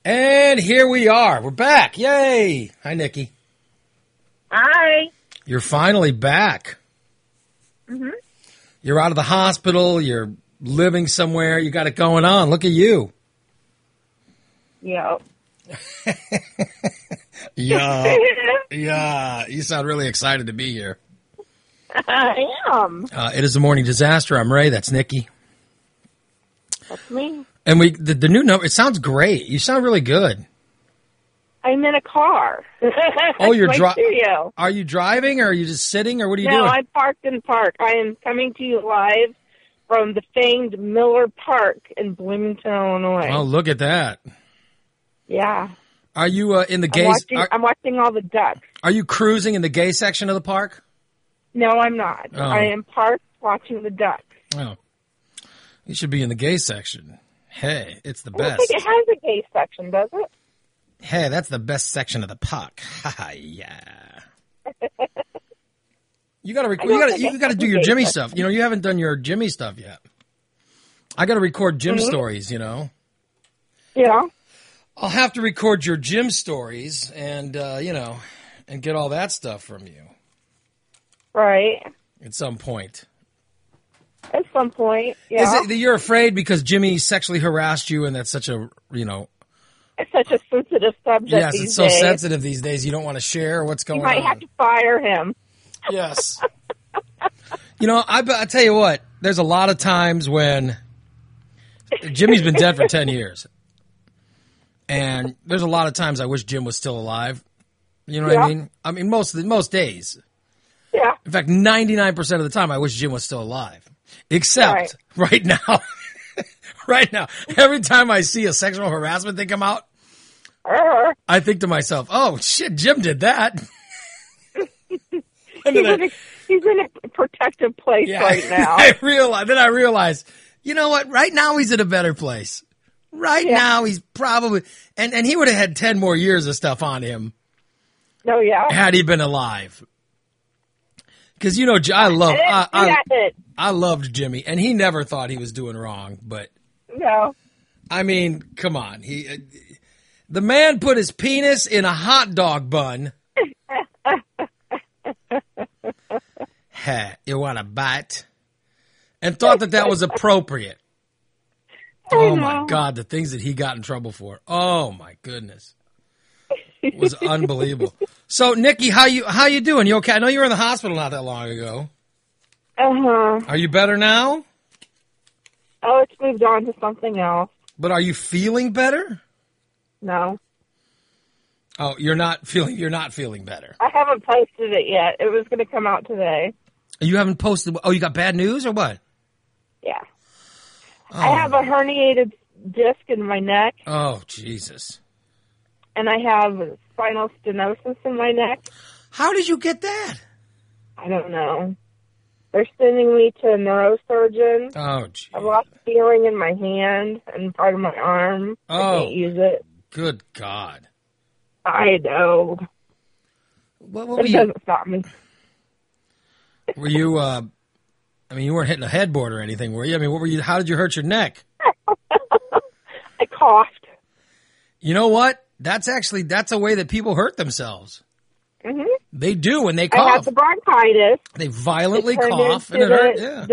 And here we are. We're back. Yay. Hi, Nikki. Hi. You're finally back. Mm-hmm. You're out of the hospital. You're living somewhere. You got it going on. Look at you. Yeah. Yeah. Yeah. You sound really excited to be here. I am. It is the Morning Disaster. I'm Ray. That's Nikki. That's me. And the new number, it sounds great. You sound really good. I'm in a car. Oh, you're driving. Are you driving or are you just sitting or what are you No, doing? I'm parked in park. I am coming to you live from the famed Miller Park in Bloomington, Illinois. Oh, look at that. Yeah. Are you in the gay? I'm watching all the ducks. Are you cruising in the gay section of the park? No, I'm not. Oh. I am parked watching the ducks. Oh, you should be in the gay section. Hey, it's the I don't best. think it has a gay section, does it? Hey, that's the best section of the park. Yeah. You got to you got to do your Jimmy stuff. You know, you haven't done your Jimmy stuff yet. I got to record Jim stories, you know. Yeah. I'll have to record your Jim stories and you know, and get all that stuff from you. Right. At some point. At some point, yeah. Is it that you're afraid because Jimmy sexually harassed you and that's such a, you know. It's such a sensitive subject Yes, these it's so days. sensitive these days. You don't want to share what's going You might on. have to fire him. Yes. You know, I tell you what, there's a lot of times when Jimmy's been dead for 10 years. And there's a lot of times I wish Jim was still alive. You know what I mean? I mean, most days. Yeah. In fact, 99% of the time I wish Jim was still alive. Except right now. Right now. Every time I see a sexual harassment thing come out, I think to myself, oh, shit, Jim did that. He's in a protective place right now. I realize, you know what? Right now he's in a better place. Right now he's probably, and he would have had 10 more years of stuff on him. Oh, yeah. Had he been alive. Because, you know, I loved Jimmy, and he never thought he was doing wrong, but. No. I mean, come on. The man put his penis in a hot dog bun. Hey, you want a bite? And thought that was appropriate. Oh my God, the things that he got in trouble for. Oh my goodness. It was unbelievable. So, Nikki, how you doing? You okay? I know you were in the hospital not that long ago. Uh-huh. Are you better now? Oh, it's moved on to something else. But are you feeling better? No. Oh, you're not feeling better. I haven't posted it yet. It was going to come out today. You haven't posted? Oh, you got bad news or what? Yeah. Oh. I have a herniated disc in my neck. Oh, Jesus. And I have spinal stenosis in my neck. How did you get that? I don't know. They're sending me to a neurosurgeon. Oh, geez. I've lost feeling in my hand and part of my arm. Oh. I can't use it. Good God. I know. What it doesn't stop me. Were you, I mean, you weren't hitting a headboard or anything, were you? I mean, what were you, how did you hurt your neck? I coughed. You know what? That's a way that people hurt themselves. Mm-hmm. They do when they cough. I had the bronchitis. They violently cough and it hurts. Yeah.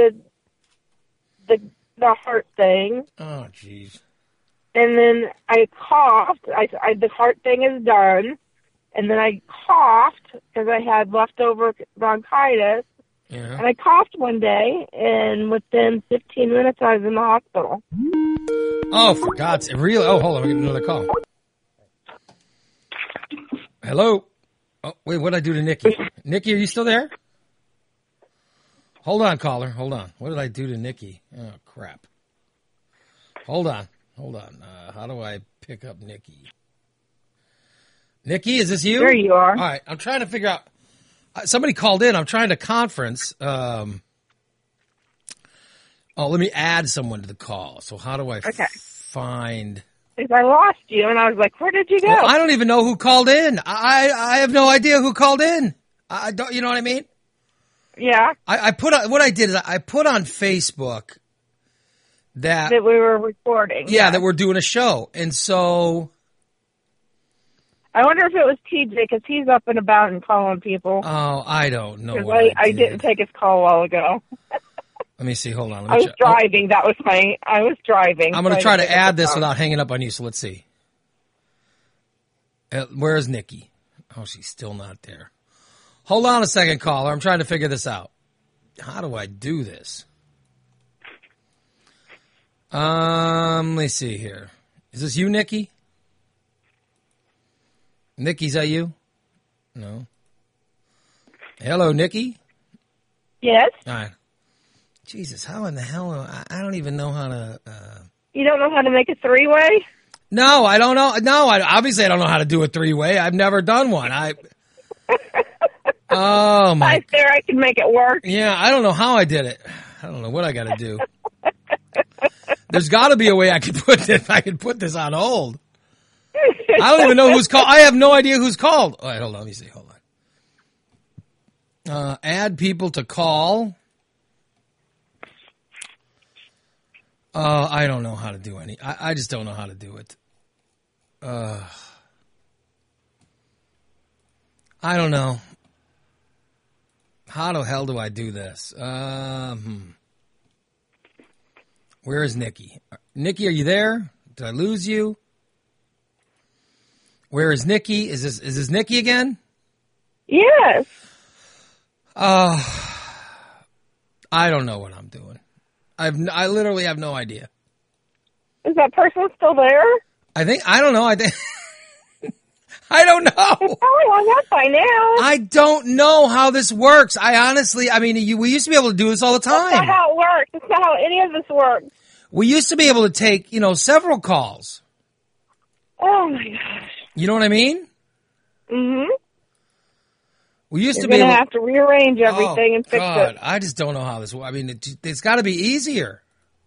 The heart thing. Oh, jeez. And then I coughed. The heart thing is done. And then I coughed because I had leftover bronchitis. Yeah. And I coughed one day, and within 15 minutes, I was in the hospital. Oh, for God's sake. Really? Oh, hold on. We're getting another call. Hello? Oh, wait, what did I do to Nikki? Nikki, are you still there? Hold on, caller. Hold on. What did I do to Nikki? Oh, crap. Hold on. How do I pick up Nikki? Nikki, is this you? There you are. All right. I'm trying to figure out. Somebody called in. I'm trying to conference. Let me add someone to the call. So how do I find... Because I lost you, and I was like, where did you go? Well, I don't even know who called in. I have no idea who called in. I don't, you know what I mean? Yeah. I put on, what I did is I put on Facebook that we were recording. Yeah, that we're doing a show. And so I wonder if it was TJ, because he's up and about and calling people. Oh, I don't know. Because I didn't take his call a while ago. Let me see. Hold on. I was driving. I was driving. I'm going to try to add this without hanging up on you, so let's see. Where is Nikki? Oh, she's still not there. Hold on a second, caller. I'm trying to figure this out. How do I do this? Let's see here. Is this you, Nikki? Nikki, is that you? No. Hello, Nikki? Yes? All right. Jesus, how in the hell? I don't even know how to... You don't know how to make a three-way? No, I don't know. No, obviously I don't know how to do a three-way. I've never done one. Oh, my... I can make it work. Yeah, I don't know how I did it. I don't know what I got to do. There's got to be a way I could put this on hold. I don't even know who's called. I have no idea who's called. All right, hold on. Let me see. Hold on. Add people to call. I don't know how to do any. I just don't know how to do it. I don't know. How the hell do I do this? Where is Nikki? Nikki, are you there? Did I lose you? Where is Nikki? Is this Nikki again? Yes. I don't know what I'm doing. I literally have no idea. Is that person still there? I don't know. I don't know. Probably hung up by now. I don't know how this works. We used to be able to do this all the time. That's not how it works. That's not how any of this works. We used to be able to take, several calls. Oh, my gosh. You know what I mean? Mm-hmm. We used You're to be able to have to rearrange everything and fix it. I just don't know how this works. I mean, it's got to be easier.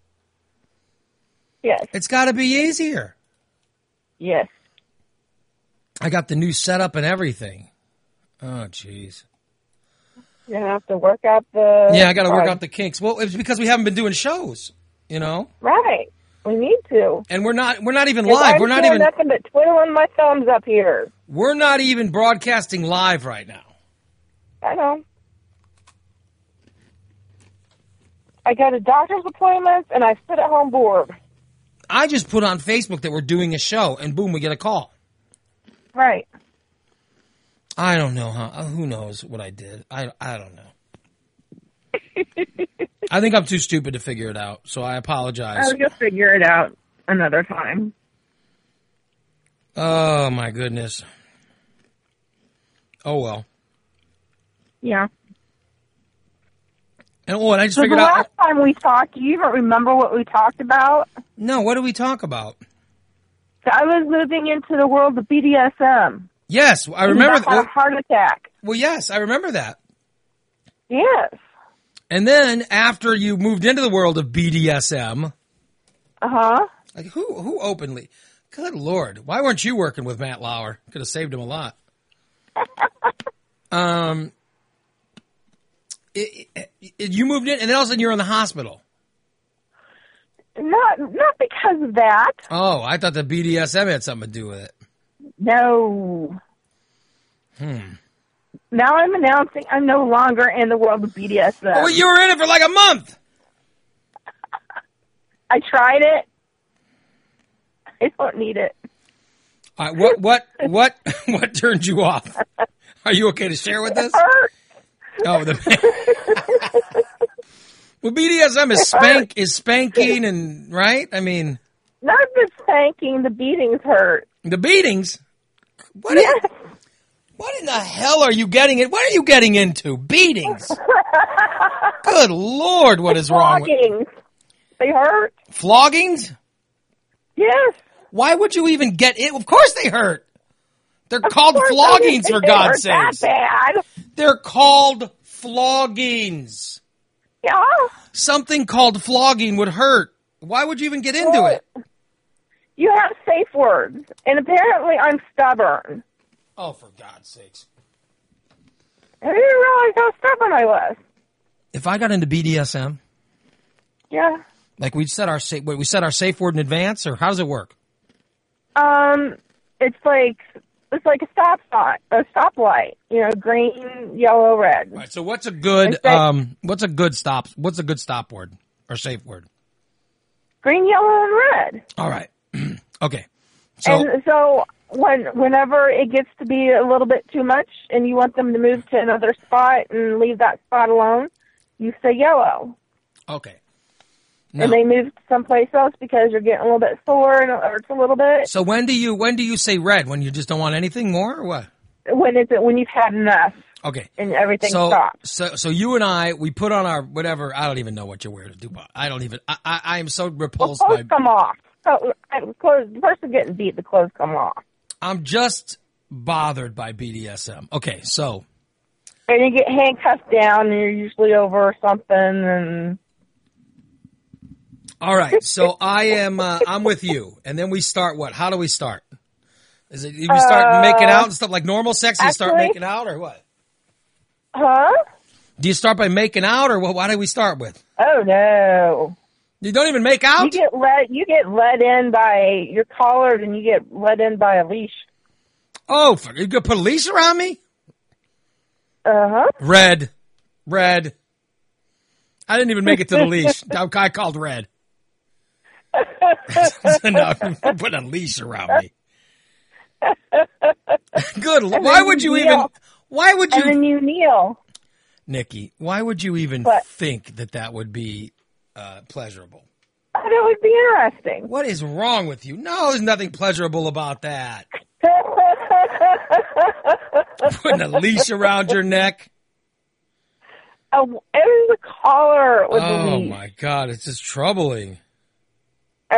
Yes. It's got to be easier. Yes. I got the new setup and everything. Oh, jeez. You have to work out the... Yeah, I got to work out the kinks. Well, it's because we haven't been doing shows, Right. We need to. And we're not even live. We're not even nothing but twiddling my thumbs up here. We're not even broadcasting live right now. I know. I got a doctor's appointment and I sit at home bored. I just put on Facebook that we're doing a show, and boom, we get a call. Right. I don't know who knows what I did. I don't know. I think I'm too stupid to figure it out, so I apologize. I'll just figure it out another time. Oh, my goodness. Oh, well. Yeah. And I just so figured the out. last time we talked, do you even remember what we talked about? No, what did we talk about? So I was moving into the world of BDSM. Yes, I remember. I had a heart attack. Well, yes, I remember that. Yes. And then after you moved into the world of BDSM, like who openly? Good Lord, why weren't you working with Matt Lauer? Could have saved him a lot. You moved in, and then all of a sudden you're in the hospital. Not because of that. Oh, I thought the BDSM had something to do with it. No. Now I'm announcing I'm no longer in the world of BDSM. Well, you were in it for like a month. I tried it. I don't need it. All right, what turned you off? Are you okay to share with us? It hurt. Oh, well, BDSM is spanking and right. I mean, not the spanking. The beatings hurt. The beatings. What? Yes. What in the hell are you getting in? What are you getting into? Beatings. Good Lord, what is wrong with Floggings. They hurt. Floggings? Yes. Why would you even get it? Of course they hurt. They're called floggings, for God's sakes. That bad. They're called floggings. Yeah. Something called flogging would hurt. Why would you even get into it? You have safe words, and apparently I'm stubborn. Oh, for God's sakes. I didn't realize how stubborn I was. If I got into BDSM, yeah, like we set our safe word in advance, or how does it work? It's like it's like a stop sign, a stoplight. You know, green, yellow, red. All right. So what's a good what's a good stop word or safe word? Green, yellow, and red. All right. Okay. So And so whenever it gets to be a little bit too much and you want them to move to another spot and leave that spot alone, you say yellow. okay. Now, And they move someplace else because you're getting a little bit sore and it hurts a little bit. so when do you say red? When you just don't want anything more or what? When you've had enough Okay. and everything So, stops. so you and I, we put on our whatever. I don't even know what you're wearing to do. I don't even. I am so Well, repulsed clothes by. come off. So, the person getting beat, the clothes come off. I'm just bothered by BDSM. Okay, so And you get handcuffed down and you're usually over something and... all right. So I am. I'm with you. And then we start. What? How do we start? Is it you start making out and stuff like normal sex? You start actually- making out or what? Huh? Do you start by making out or what? Why do we start with? Oh, no. You don't even make out? You get led in by, you're collared and you get led in by a leash. Oh, you gonna put a leash around me? Uh-huh. Red. I didn't even make it to the leash. I called red. No, put a leash around me. Good. Why would you even? Why would And then you, you kneel. Nikki? Why would you even What? think that would be pleasurable? That would be interesting. What is wrong with you? No, there's nothing pleasurable about that. Putting a leash around your neck. It was a collar with a Oh leash. my God, it's just troubling. It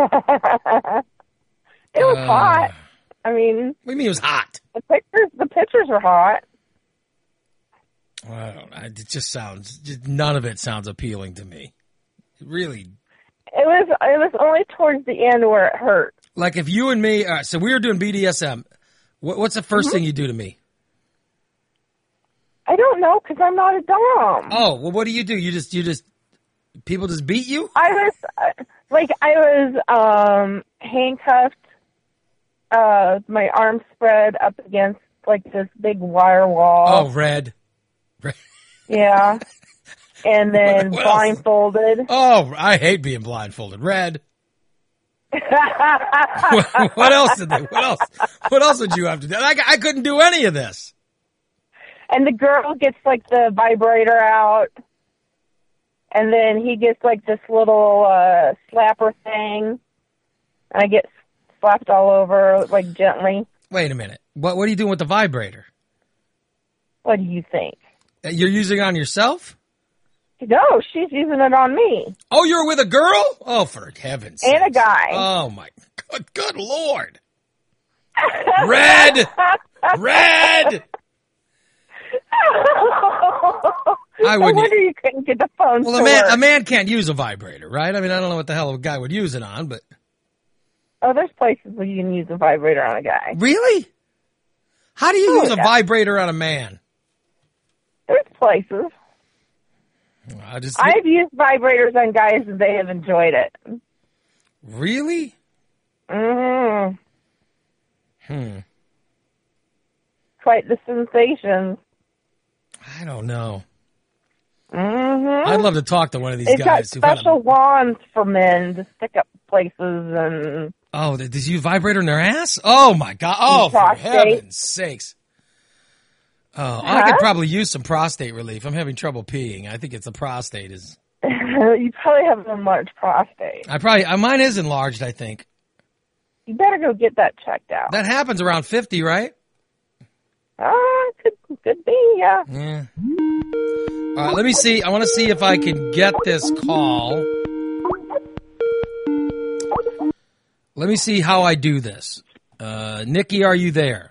was hot. I mean, What do you mean it was hot? the pictures are hot. I don't know. It just sounds. None of it sounds appealing to me. It really. It was only towards the end where it hurt. Like if you and me. All right, so we were doing BDSM. What's the 1st thing you do to me? I don't know because I'm not a dom. Oh, well, what do? You just people just beat you? I was handcuffed, my arms spread up against like this big wire wall. Oh, red. Yeah. And then What else? blindfolded. Oh, I hate being blindfolded. Red. What else did they? What else would you have to do? I couldn't do any of this. And the girl gets like the vibrator out. And then he gets like this little slapper thing. And I get slapped all over like gently. Wait a minute. What are you doing with the vibrator? What do you think? You're using it on yourself? No, she's using it on me. Oh, you're with a girl? Oh, for heaven's sake. And a guy. Oh, my good Lord. Red! Red! I No wouldn't. wonder you couldn't get the phone Well, to work. a man can't use a vibrator, right? I mean, I don't know what the hell a guy would use it on, but. Oh, there's places where you can use a vibrator on a guy. Really? How do you use a yeah. vibrator on a man? There's places. I've used vibrators on guys and they have enjoyed it. Really? Mm-hmm. Quite the sensation. I don't know. Mm-hmm. I'd love to talk to one of these It's got guys. who've had special wands for men to stick up places and... Oh, did you vibrate in their ass? Oh, my God. Oh, for Prostate. heaven's sakes. Oh, I Huh? could probably use some prostate relief. I'm having trouble peeing. I think it's the prostate is. You probably have an enlarged prostate. Mine is enlarged, I think. You better go get that checked out. That happens around 50, right? Could be, yeah. Yeah. All right, let me see. I want to see if I can get this call. Let me see how I do this. Nikki, are you there?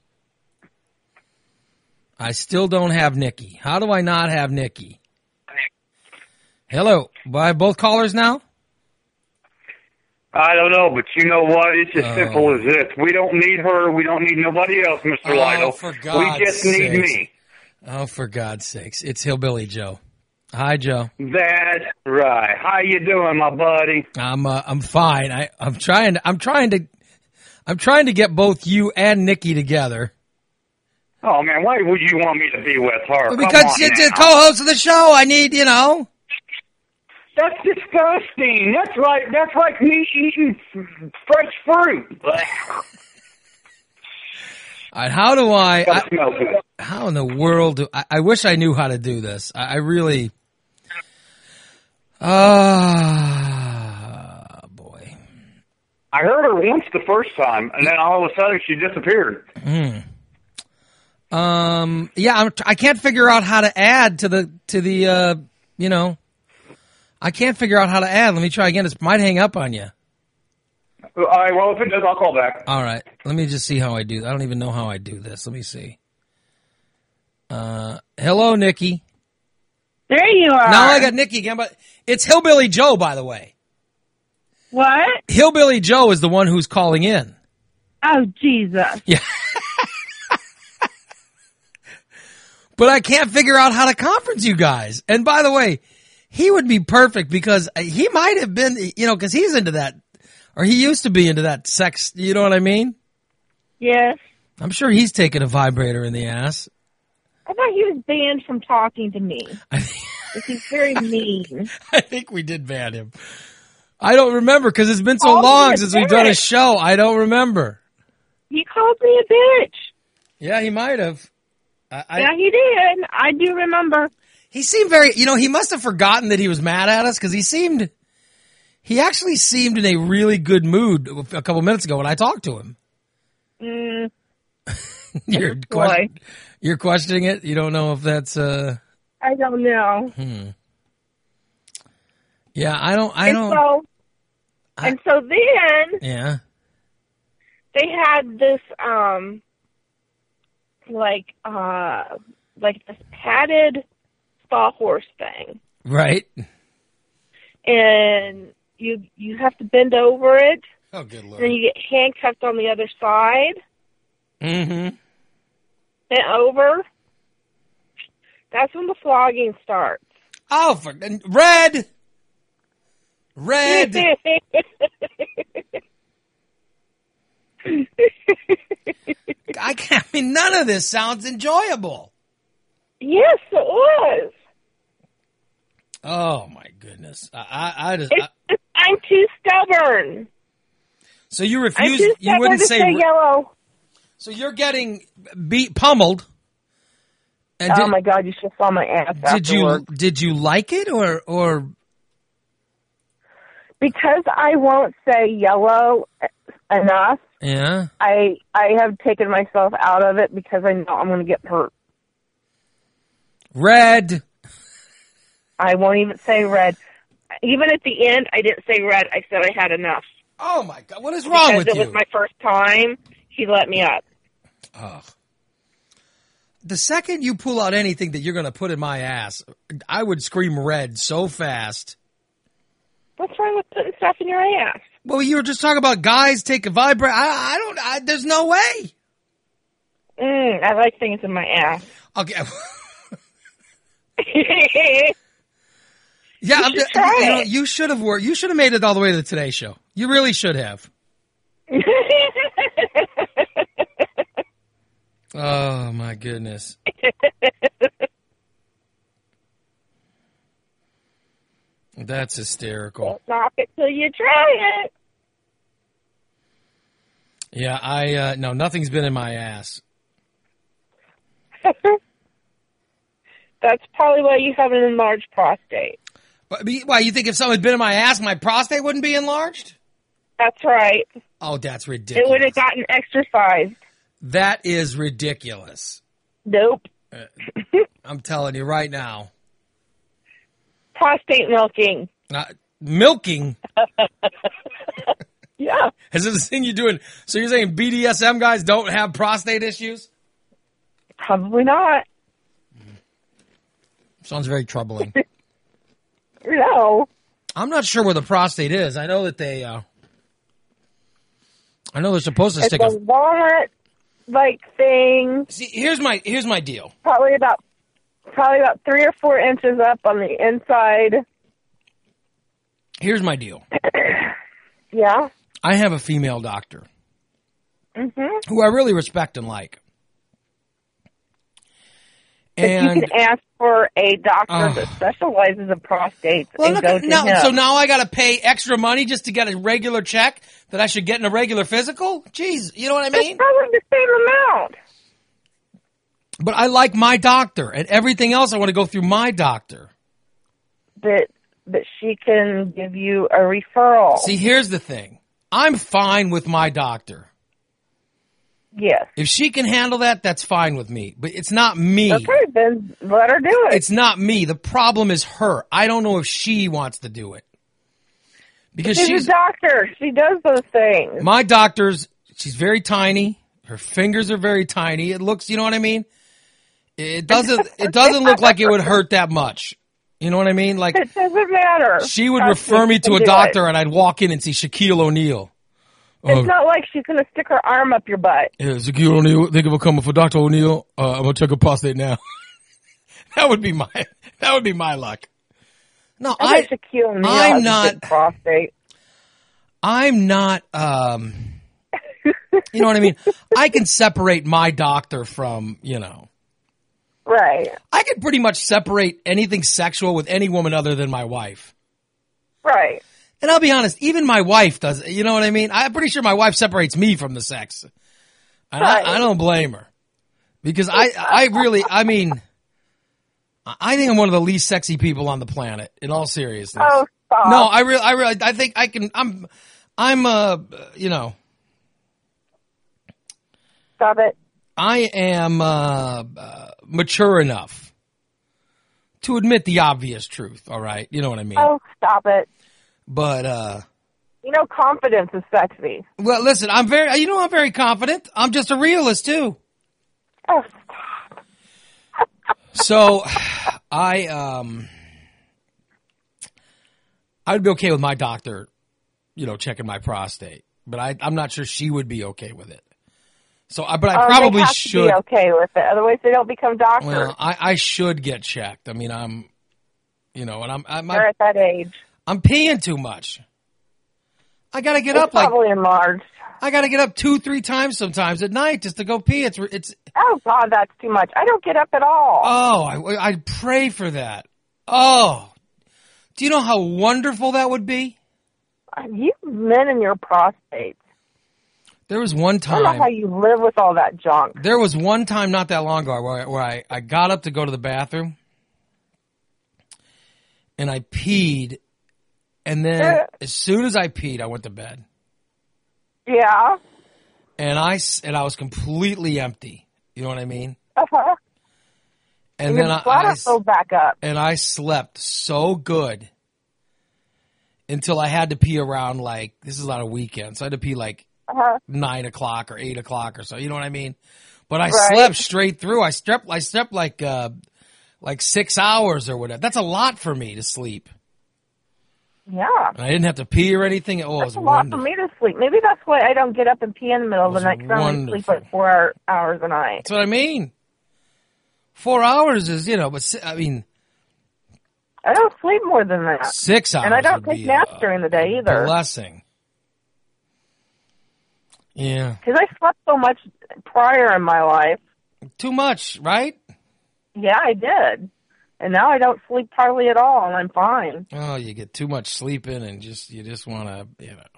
I still don't have Nikki. How do I not have Nikki? Hello. Do I have both callers now? I don't know, but you know what? It's as simple as this. We don't need her. We don't need nobody else, Mr. Lytle. For God's We just need sakes. me. Oh, for God's sakes. It's Hillbilly Joe. Hi, Joe. That's right. How you doing, my buddy? I'm fine. I'm trying to I'm trying to get both you and Nikki together. Oh, man, why would you want me to be with her? Well, because she's the co-host of the show. I need, That's disgusting. That's like me eating fresh fruit. All right, how do That smells good. how in the world do I wish I knew how to do this. I really, boy. I heard her once the first time, and then all of a sudden she disappeared. Yeah, I can't figure out how to add to the I can't figure out how to add. Let me try again. It might hang up on you. All right, well, if it does, I'll call back. All right. Let me just see how I do. I don't even know how I do this. Let me see. Hello, Nikki. There you are. Now I got Nikki again, but it's Hillbilly Joe, by the way. What? Hillbilly Joe is the one who's calling in. Oh, Jesus. Yeah. But I can't figure out how to conference you guys. And by the way, he would be perfect because he might have been, because he's into that, or he used to be into that sex, you know what I mean? Yes. I'm sure he's taking a vibrator in the ass. I thought he was banned from talking to me. He's very mean. I think we did ban him. I don't remember because it's been so long since we've done a show. I don't remember. He called me a bitch. Yeah, he might have. Yeah, he did. I do remember. He seemed very, he must have forgotten that he was mad at us because he actually seemed in a really good mood a couple minutes ago when I talked to him. You're questioning it? You don't know if that's, I don't know. Yeah, I don't. And so then. Yeah. They had this, like this padded sawhorse thing. Right. And you have to bend over it. Oh, good Lord. And then you get handcuffed on the other side. Mm-hmm. Bent over. That's when the flogging starts. Oh, Red! None of this sounds enjoyable. Yes, it was. Oh my goodness! I'm too stubborn. So you refuse? I'm too You wouldn't to say yellow. So you're getting pummeled. And oh my God! You should saw my ass. Did you like it or? Because I won't say yellow enough. Yeah. I have taken myself out of it because I know I'm going to get hurt. Red. I won't even say red. Even at the end, I didn't say red. I said I had enough. Oh my God! What is wrong with you? Because it was my first time. He let me up. Ugh. The second you pull out anything that you're going to put in my ass, I would scream red so fast. What's wrong with putting stuff in your ass? Well, you were just talking about guys take a vibrator. There's no way. I like things in my ass. Okay. Yeah, you should have worked. You should have made it all the way to the Today Show. You really should have. Oh my goodness. That's hysterical. Don't knock it till you try it. Yeah, no, nothing's been in my ass. That's probably why you have an enlarged prostate. But why, you think if something had been in my ass, my prostate wouldn't be enlarged? That's right. Oh, that's ridiculous. It would have gotten exercised. That is ridiculous. Nope. I'm telling you right now. Prostate milking. Milking? Yeah. Is this the thing you're doing? So you're saying BDSM guys don't have prostate issues? Probably not. Sounds very troubling. No. I'm not sure where the prostate is. I know that they're supposed to stick a walnut-like thing. See, here's my deal. Probably about 3 or 4 inches up on the inside. Here's my deal. Yeah? I have a female doctor. Mm-hmm. who I really respect and like. But And you can ask for a doctor that specializes in prostates and go to him. So now I got to pay extra money just to get a regular check that I should get in a regular physical? Jeez, you know what I mean? It's probably the same amount. But I like my doctor, and everything else I want to go through my doctor. But she can give you a referral. See, here's the thing. I'm fine with my doctor. Yes. If she can handle that, that's fine with me. But it's not me. Okay, then let her do it. It's not me. The problem is her. I don't know if she wants to do it. Because she's a doctor. She does those things. My doctor's, she's very tiny. Her fingers are very tiny. It looks, you know what I mean? It doesn't look like it would hurt that much. You know what I mean? Like, it doesn't matter. She would refer me to a doctor and I'd walk in and see Shaquille O'Neal. It's not like she's going to stick her arm up your butt. Yeah, Shaquille O'Neal, thank you for coming for Dr. O'Neal. I'm going to check her prostate now. that would be my luck. No, Shaquille O'Neal I'm not prostate. I'm not, you know what I mean? I can separate my doctor from, Right. I can pretty much separate anything sexual with any woman other than my wife. Right. And I'll be honest, even my wife does, you know what I mean? I'm pretty sure my wife separates me from the sex. And right. I don't blame her. Because I think I'm one of the least sexy people on the planet, in all seriousness. Oh, stop. No, I think I can, Stop it. I am mature enough to admit the obvious truth, all right? You know what I mean? Oh, stop it. But, confidence is sexy. Well, listen, I'm very confident. I'm just a realist, too. Oh, stop. So, I'd be okay with my doctor, checking my prostate. But I'm not sure she would be okay with it. So, but I probably they have should to be okay with it. Otherwise, they don't become doctors. Well, I should get checked. I mean, you're at that age. I'm peeing too much. I gotta get up probably enlarged. I gotta get up 2-3 times sometimes at night just to go pee. It's. Oh God, that's too much. I don't get up at all. Oh, I pray for that. Oh, do you know how wonderful that would be? You men and your prostates. There was one time. I don't know how you live with all that junk. There was one time not that long ago where I got up to go to the bathroom and I peed, and then as soon as I peed, I went to bed. Yeah. And I was completely empty. You know what I mean? Uh-huh. And then I filled back up. And I slept so good until I had to pee around this is on a weekend, so I had to pee 9 o'clock or 8 o'clock or so. You know what I mean? But I slept straight through. I slept like 6 hours or whatever. That's a lot for me to sleep. Yeah. And I didn't have to pee or anything. Oh, that's a lot for me to sleep. Maybe that's why I don't get up and pee in the middle of the night, because I only sleep like 4 hours a night. That's what I mean. 4 hours is, but I mean, I don't sleep more than that. 6 hours. And I don't take naps during the day either. Blessing. Yeah. Because I slept so much prior in my life. Too much, right? Yeah, I did. And now I don't sleep hardly at all, and I'm fine. Oh, you get too much sleeping, and you just want to,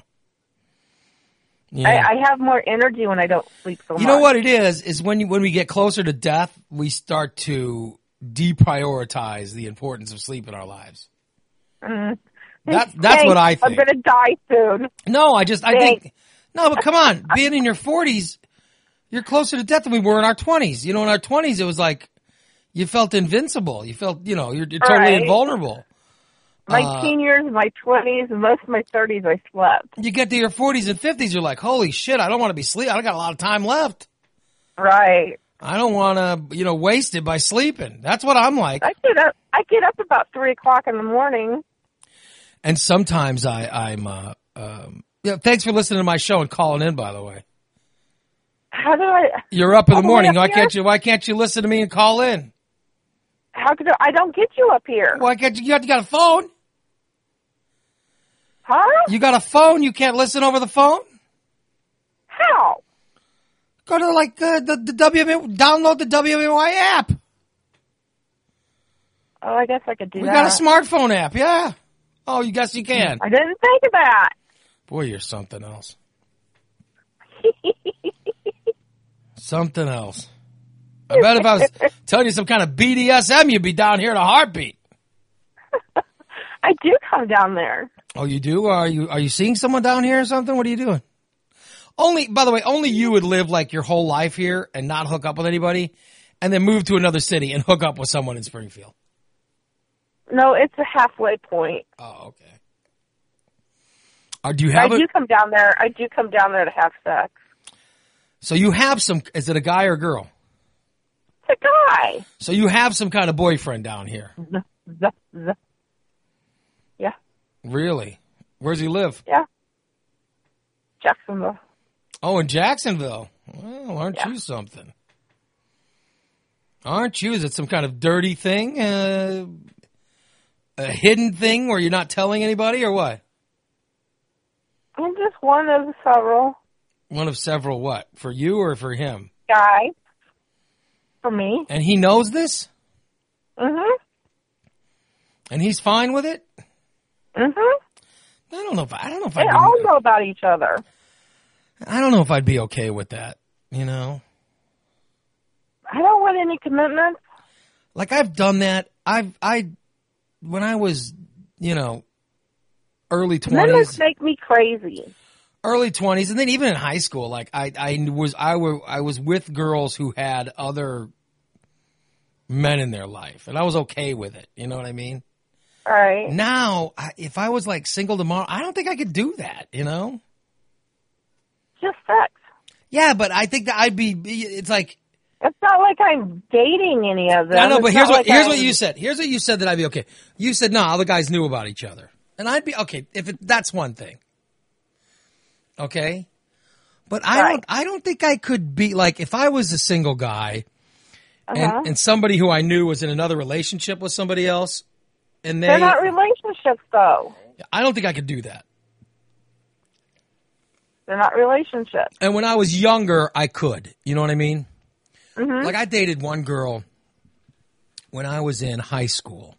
Yeah. I have more energy when I don't sleep so much. You know what it is when we get closer to death, we start to deprioritize the importance of sleep in our lives. Mm-hmm. That's what I think. I'm going to die soon. No, I think, no, but come on, being in your 40s, you're closer to death than we were in our 20s. In our 20s, it was like, you felt invincible. You felt, you're totally invulnerable. My teen years, my 20s, and most of my 30s, I slept. You get to your 40s and 50s, you're like, holy shit, I don't want to be sleeping. I got a lot of time left. Right. I don't want to, waste it by sleeping. That's what I'm like. I get up about 3 o'clock in the morning. And sometimes I'm thanks for listening to my show and calling in, by the way. How do I? You're up in the morning. Why can't you listen to me and call in? How could I don't get you up here? Why can't you got a phone? Huh? You got a phone? You can't listen over the phone? How? Go to like the WMA, download the WMY app. Oh, I guess I could do We that. got a smartphone app, yeah. Oh, you guess you can. I didn't think of that. Boy, you're something else. Something else. I bet if I was telling you some kind of BDSM, you'd be down here in a heartbeat. I do come down there. Oh, you do? Are you seeing someone down here or something? What are you doing? By the way, only you would live like your whole life here and not hook up with anybody and then move to another city and hook up with someone in Springfield. No, it's a halfway point. Oh, okay. Do you have I do come down there. I do come down there to have sex. So you have some, is it a guy or a girl? It's a guy. So you have some kind of boyfriend down here. Yeah. Really? Where's he live? Yeah. Jacksonville. Oh, in Jacksonville. Well, aren't you something? Aren't you? Is it some kind of dirty thing? A hidden thing where you're not telling anybody or what? I'm just one of several. One of several what? For you or for him? Guy. For me. And he knows this? Mm-hmm. And he's fine with it? Mm-hmm. I don't know if I'd They all know about each other. I don't know if I'd be okay with that, you know? I don't want any commitments. Like I've done that. When I was, early 20s. Commitments make me crazy. Early 20s, and then even in high school, like I was with girls who had other men in their life, and I was okay with it. You know what I mean? All right. Now, if I was like single tomorrow, I don't think I could do that. Just sex. Yeah, but I think that it's like. It's not like I'm dating any of them. I know, but here's what you said. Here's what you said that I'd be okay. You said no, all the guys knew about each other, and I'd be okay that's one thing. Okay, but I don't think I could be like if I was a single guy, and somebody who I knew was in another relationship with somebody else, and they're not relationships though. I don't think I could do that. They're not relationships. And when I was younger, I could. You know what I mean? Mm-hmm. Like I dated one girl when I was in high school.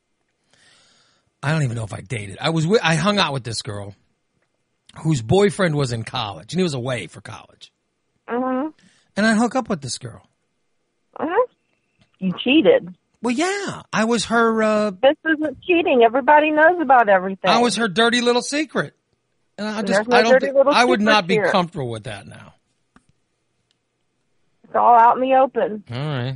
I don't even know if I dated. I hung out with this girl whose boyfriend was in college and he was away for college. Mm-hmm. And I hook up with this girl. Mm-hmm. You cheated. Well, yeah, I was her. This isn't cheating. Everybody knows about everything. I was her dirty little secret, and I would not be comfortable with that now. It's all out in the open. All right.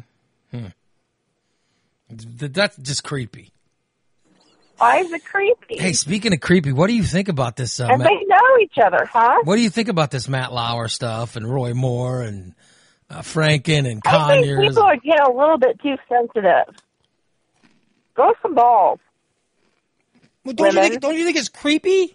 That's just creepy. Why is it creepy? Hey, speaking of creepy, what do you think about this? And they know each other, huh? What do you think about this Matt Lauer stuff and Roy Moore and Franken and I think Conyers? people are getting a little bit too sensitive. Grow some balls. Well, don't you think it's creepy?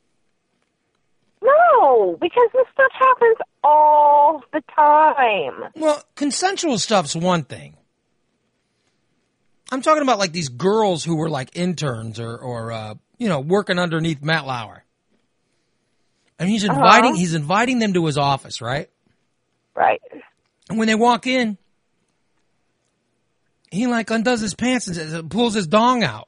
No, because this stuff happens all the time. Well, consensual stuff's one thing. I'm talking about like these girls who were like interns or working underneath Matt Lauer. And he's inviting them to his office, right? Right. And when they walk in, he like undoes his pants and pulls his dong out.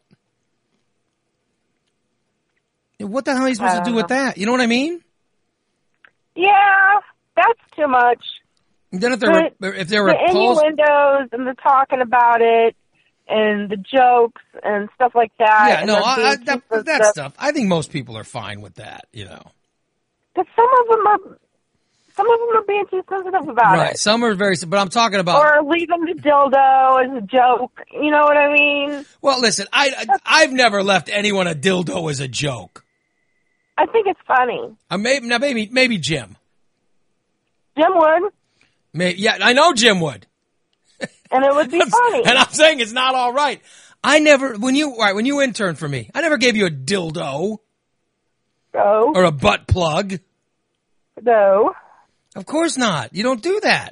What the hell are you supposed to do with that? You know what I mean? Yeah, that's too much. And then if they're the innuendos and the talking about it and the jokes and stuff like that. Yeah, no, that stuff. I think most people are fine with that, But some of them are being too sensitive about it. Right, some are but I'm talking about. Or leaving the dildo as a joke. You know what I mean? Well, listen, I've never left anyone a dildo as a joke. I think it's funny. Maybe Jim. Jim would. Yeah, I know Jim would. And it would be funny. And I'm saying it's not all right. When you interned for me, I never gave you a dildo. No. Or a butt plug. No. Of course not. You don't do that.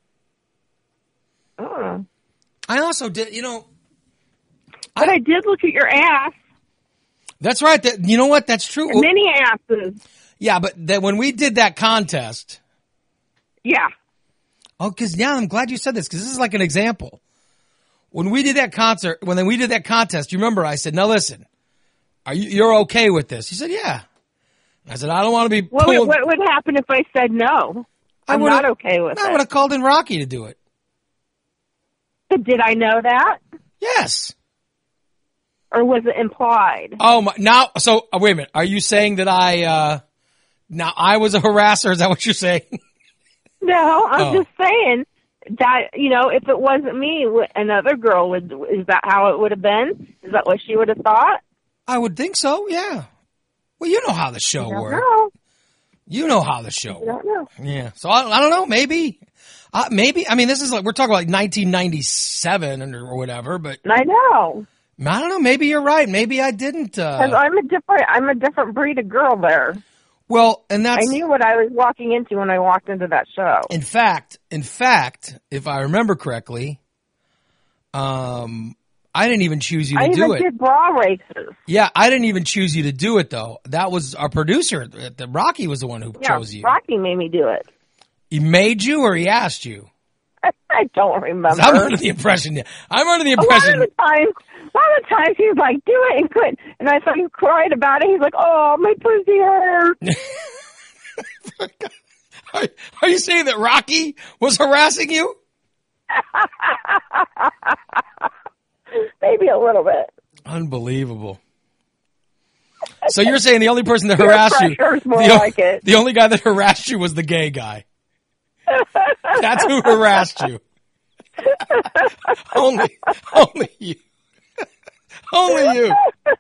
I also did, But I did look at your ass. That's right. You know what? That's true. And many asses. Yeah, but when we did that contest. Yeah. Oh, because yeah, I'm glad you said this because this is like an example. When we did that concert, when we did that contest, you remember I said, now listen, you're okay with this? He said, yeah. I said, I don't want to be What pulled. would happen if I said no? I'm not okay with it. I would have called in Rocky to do it. But did I know that? Yes. Or was it implied? Oh my! Now, so wait a minute. Are you saying that I was a harasser? Is that what you're saying? No, I'm just saying that, if it wasn't me, another girl is that how it would have been? Is that what she would have thought? I would think so. Yeah. Well, you know how the show works. You know how the show works. Yeah. So I don't know. Maybe. Maybe. I mean, this is like we're talking about like 1997 or whatever. But I know. I don't know. Maybe you're right. Maybe I didn't. Because I'm a different breed of girl there. Well, and I knew what I was walking into when I walked into that show. In fact, if I remember correctly, I didn't even choose you to do it. I even did bra races. Yeah, I didn't even choose you to do it though. That was our producer. Rocky was the one who chose you. Rocky made me do it. He made you, or he asked you? I don't remember. I'm under the impression. A lot of the times he was like, "Do it," and couldn't. And I thought he cried about it. He's like, "Oh, my pussy hurts." Are you saying that Rocky was harassing you? Maybe a little bit. Unbelievable. So you're saying the only person that harassed you, the only guy that harassed you was the gay guy. That's who harassed you. Only you. Only you.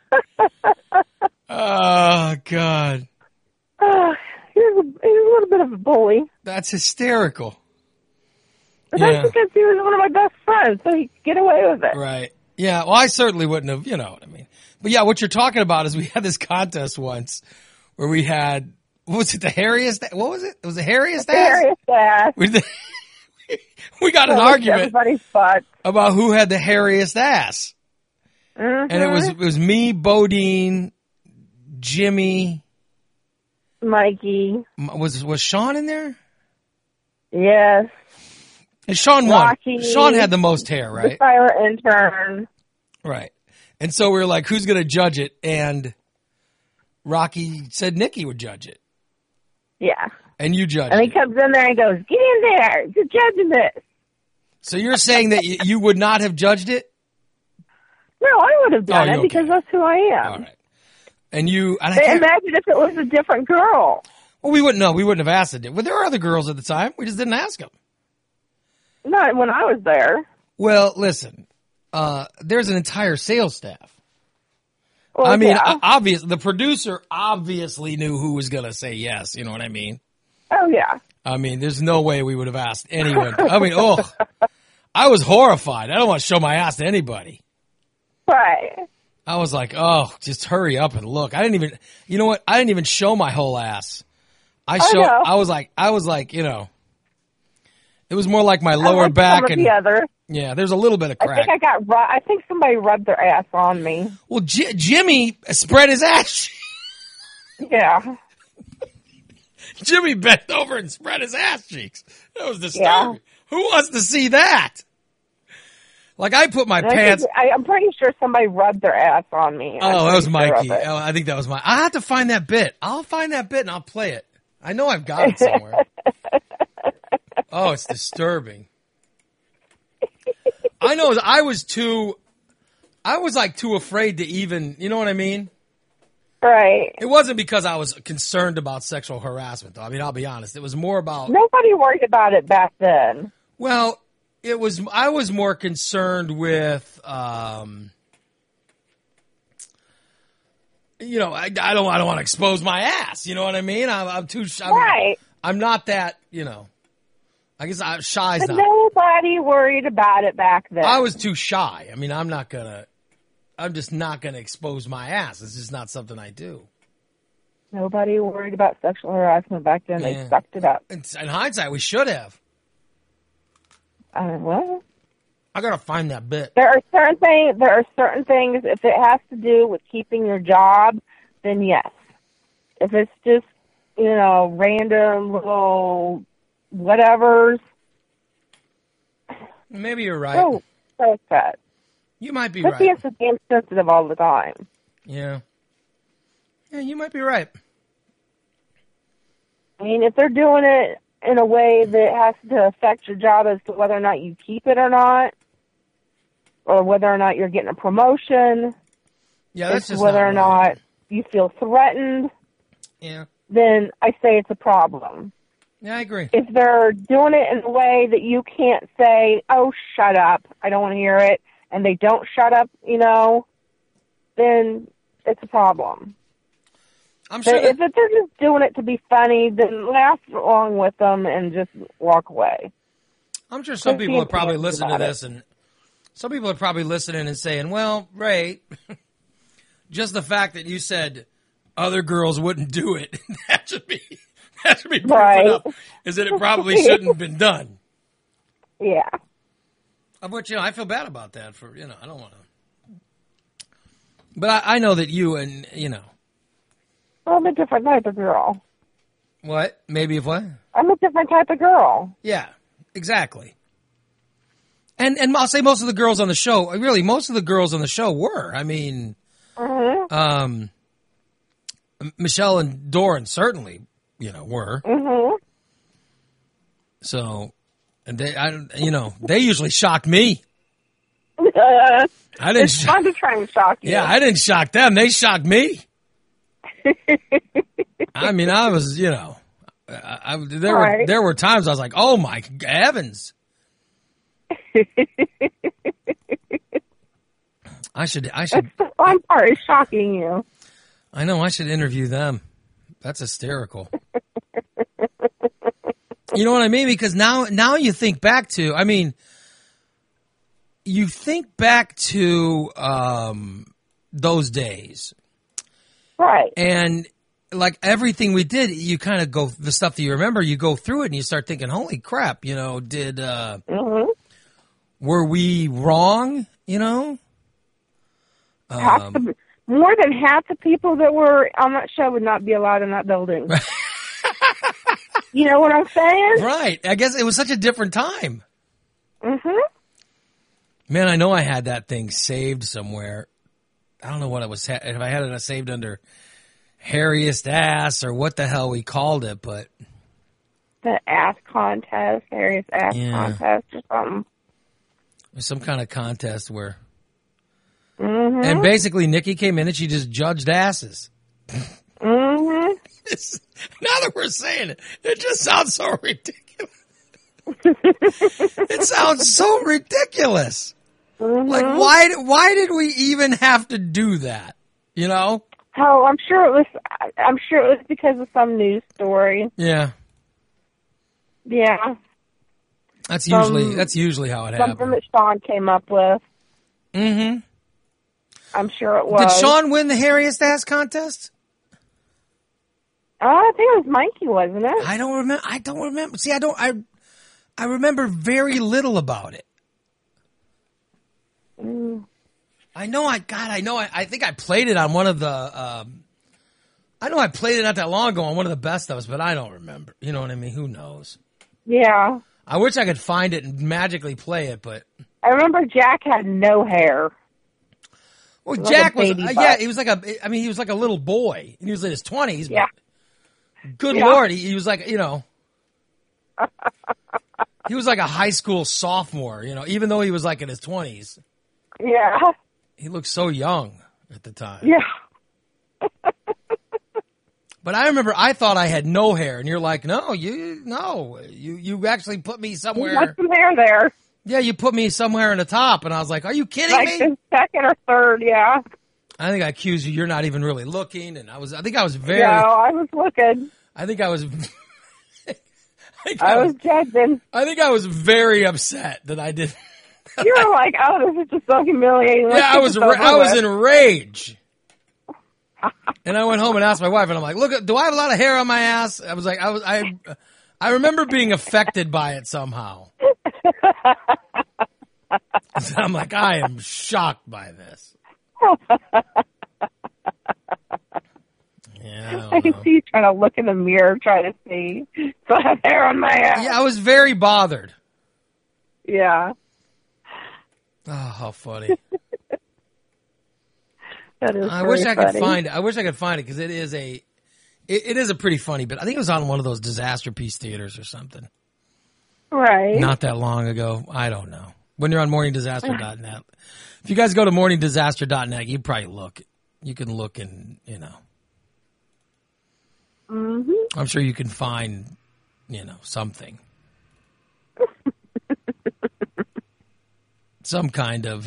Oh, God. He's a little bit of a bully. That's hysterical. But that's because he was one of my best friends, so he could get away with it. Right. Yeah, well, I certainly wouldn't have, you know what I mean. But yeah, what you're talking about is we had this contest once where we had, what was it, the hairiest, what was it? It was the hairiest ass? The hairiest ass. We got an argument about who had the hairiest ass. Mm-hmm. And it was me, Bodine, Jimmy, Mikey. Was Sean in there? Yes. And Sean won. Rocky, Sean had the most hair, right? The silent intern. Right. And so we were like, who's going to judge it? And Rocky said Nikki would judge it. Yeah. And you judged it. And he comes in there and goes, "Get in there. You're judging this." So you're saying that you would not have judged it? No, I would have done it because that's who I am. All right. And you... And imagine if it was a different girl. Well, we wouldn't know. We wouldn't have asked it. Well, there were other girls at the time. We just didn't ask them. Not when I was there. Well, listen. There's an entire sales staff. Well, I mean, yeah. the producer obviously knew who was going to say yes. You know what I mean? Oh, yeah. I mean, there's no way we would have asked anyone. I mean, I was horrified. I don't want to show my ass to anybody. Right. I was like, just hurry up and look. I didn't even, you know what? I didn't even show my whole ass. I was like, you know, it was more like my lower back and the other. Yeah, there's a little bit of crack. I think somebody rubbed their ass on me. Well, Jimmy spread his ass. Yeah. Jimmy bent over and spread his ass cheeks. That was disturbing. Yeah. Who wants to see that? Like, I put my pants... I'm pretty sure somebody rubbed their ass on me. Oh, that was Mikey. I think that was I'll have to find that bit. I'll find that bit and I'll play it. I know I've got it somewhere. Oh, it's disturbing. I know I was too afraid to even, you know what I mean? Right. It wasn't because I was concerned about sexual harassment, though. I mean, I'll be honest. It was more about... Nobody worried about it back then. Well, I was more concerned with, you know, I don't want to expose my ass. You know what I mean? Right. I'm not that, you know, I guess shy's but not. Nobody worried about it back then. I was too shy. I mean, I'm just not going to expose my ass. It's just not something I do. Nobody worried about sexual harassment back then. Yeah. They sucked it up. In hindsight, we should have. Well, I gotta find that bit. There are certain things. If it has to do with keeping your job, then yes. If it's just, you know, random little whatevers, Maybe you're right. So upset. You might be But right. being so damn sensitive all the time. Yeah. Yeah, you might be right. I mean, if they're doing it in a way that has to affect your job as to whether or not you keep it or not, or whether or not you're getting a promotion, Yeah, that's just whether or not right. not you feel threatened, Yeah. then I say it's a problem. Yeah, I agree. If they're doing it in a way that you can't say, oh, shut up, I don't want to hear it, and they don't shut up, then it's a problem. I'm sure But if they're just doing it to be funny, then laugh along with them and just walk away. I'm sure some Just people are being probably honest listening to about it. this, and some people are probably listening and saying, well, Ray, just the fact that you said other girls wouldn't do it, that should be proof Right. enough, is that it probably shouldn't have been done. Yeah. But, I feel bad about that for, I don't want to. But I know that you and, Well, I'm a different type of girl. what? Maybe if what? I'm a different type of girl. Yeah, exactly. And I'll say most of the girls on the show, really, most of the girls on the show were. I mean, Mm-hmm. Michelle and Doran certainly, were. Mm-hmm. So, and they usually shocked me. I didn't. It's fun to try and shock you. Yeah, I didn't shock them. They shocked me. I mean, I was, there Right. were times I was like, oh my heavens. I should. That's the fun part, is shocking you. I know. I should interview them. That's hysterical. You know what I mean? Because now you think back to. I mean, you think back to those days, Right. and like everything we did, you kind of go the stuff that you remember. You go through it, and you start thinking, "Holy crap!" Did Mm-hmm. were we wrong? More than half the people that were on that show would not be allowed in that building. You know what I'm saying? Right. I guess it was such a different time. Mm-hmm. Man, I know I had that thing saved somewhere. I don't know what it was. If I had it saved under hairiest ass or what the hell we called it, but The ass contest, Harry's ass Yeah. contest or something. it was some kind of contest where, Mm-hmm. and basically Nikki came in and she just judged asses. Mm-hmm. Now that we're saying it, it just sounds so ridiculous. It sounds so ridiculous. Mm-hmm. Like, why did we even have to do that? Oh, I'm sure it was because of some news story. Yeah. Yeah. That's usually how it Something happens. that Sean came up with. Mm-hmm. I'm sure it was. Did Sean win the hairiest ass contest? I think it was Mikey, wasn't it? I don't remember. See, I remember very little about it. Mm. I think I played it on one of the, I know I played it not that long ago on one of the best ofs, but I don't remember. You know what I mean? Who knows? Yeah. I wish I could find it and magically play it, but. I remember Jack had no hair. Well, Like Jack a was, baby butt. yeah, he was like a little boy. And he was in his 20s. Yeah. But good Yeah. Lord, he was like, he was like a high school sophomore, even though he was like in his 20s. Yeah. He looked so young at the time. Yeah. But I remember I thought I had no hair, and you're like, no, you actually put me You somewhere. got some hair there. Yeah, you put me somewhere in the top, and I was like, are you kidding Like me? the second or third, yeah. I think I accused you. You're not even really looking, and I think I was very. No, I was looking. I think I was. I was judging. I think I was very upset that I did. You were like, oh, this is just so humiliating. Let's Yeah, I get was. this over I was with. in rage. And I went home and asked my wife, and I'm like, "Look, do I have a lot of hair on my ass?" I was like, I remember being affected by it somehow. So I'm like, I am shocked by this. Yeah, I can see you trying to look in the mirror, trying to see. So I have hair on my ass. yeah, I was very bothered. Yeah. Oh, how funny. That is I wish I could funny. find it. I wish I could find it because it is a pretty funny bit. I think it was on one of those Disaster Piece theaters or something. Right. Not that long ago. I don't know. When you're on morningdisaster.net. If you guys go to morningdisaster.net, you probably look. You can look and, Mm-hmm. I'm sure you can find, something. Some kind of,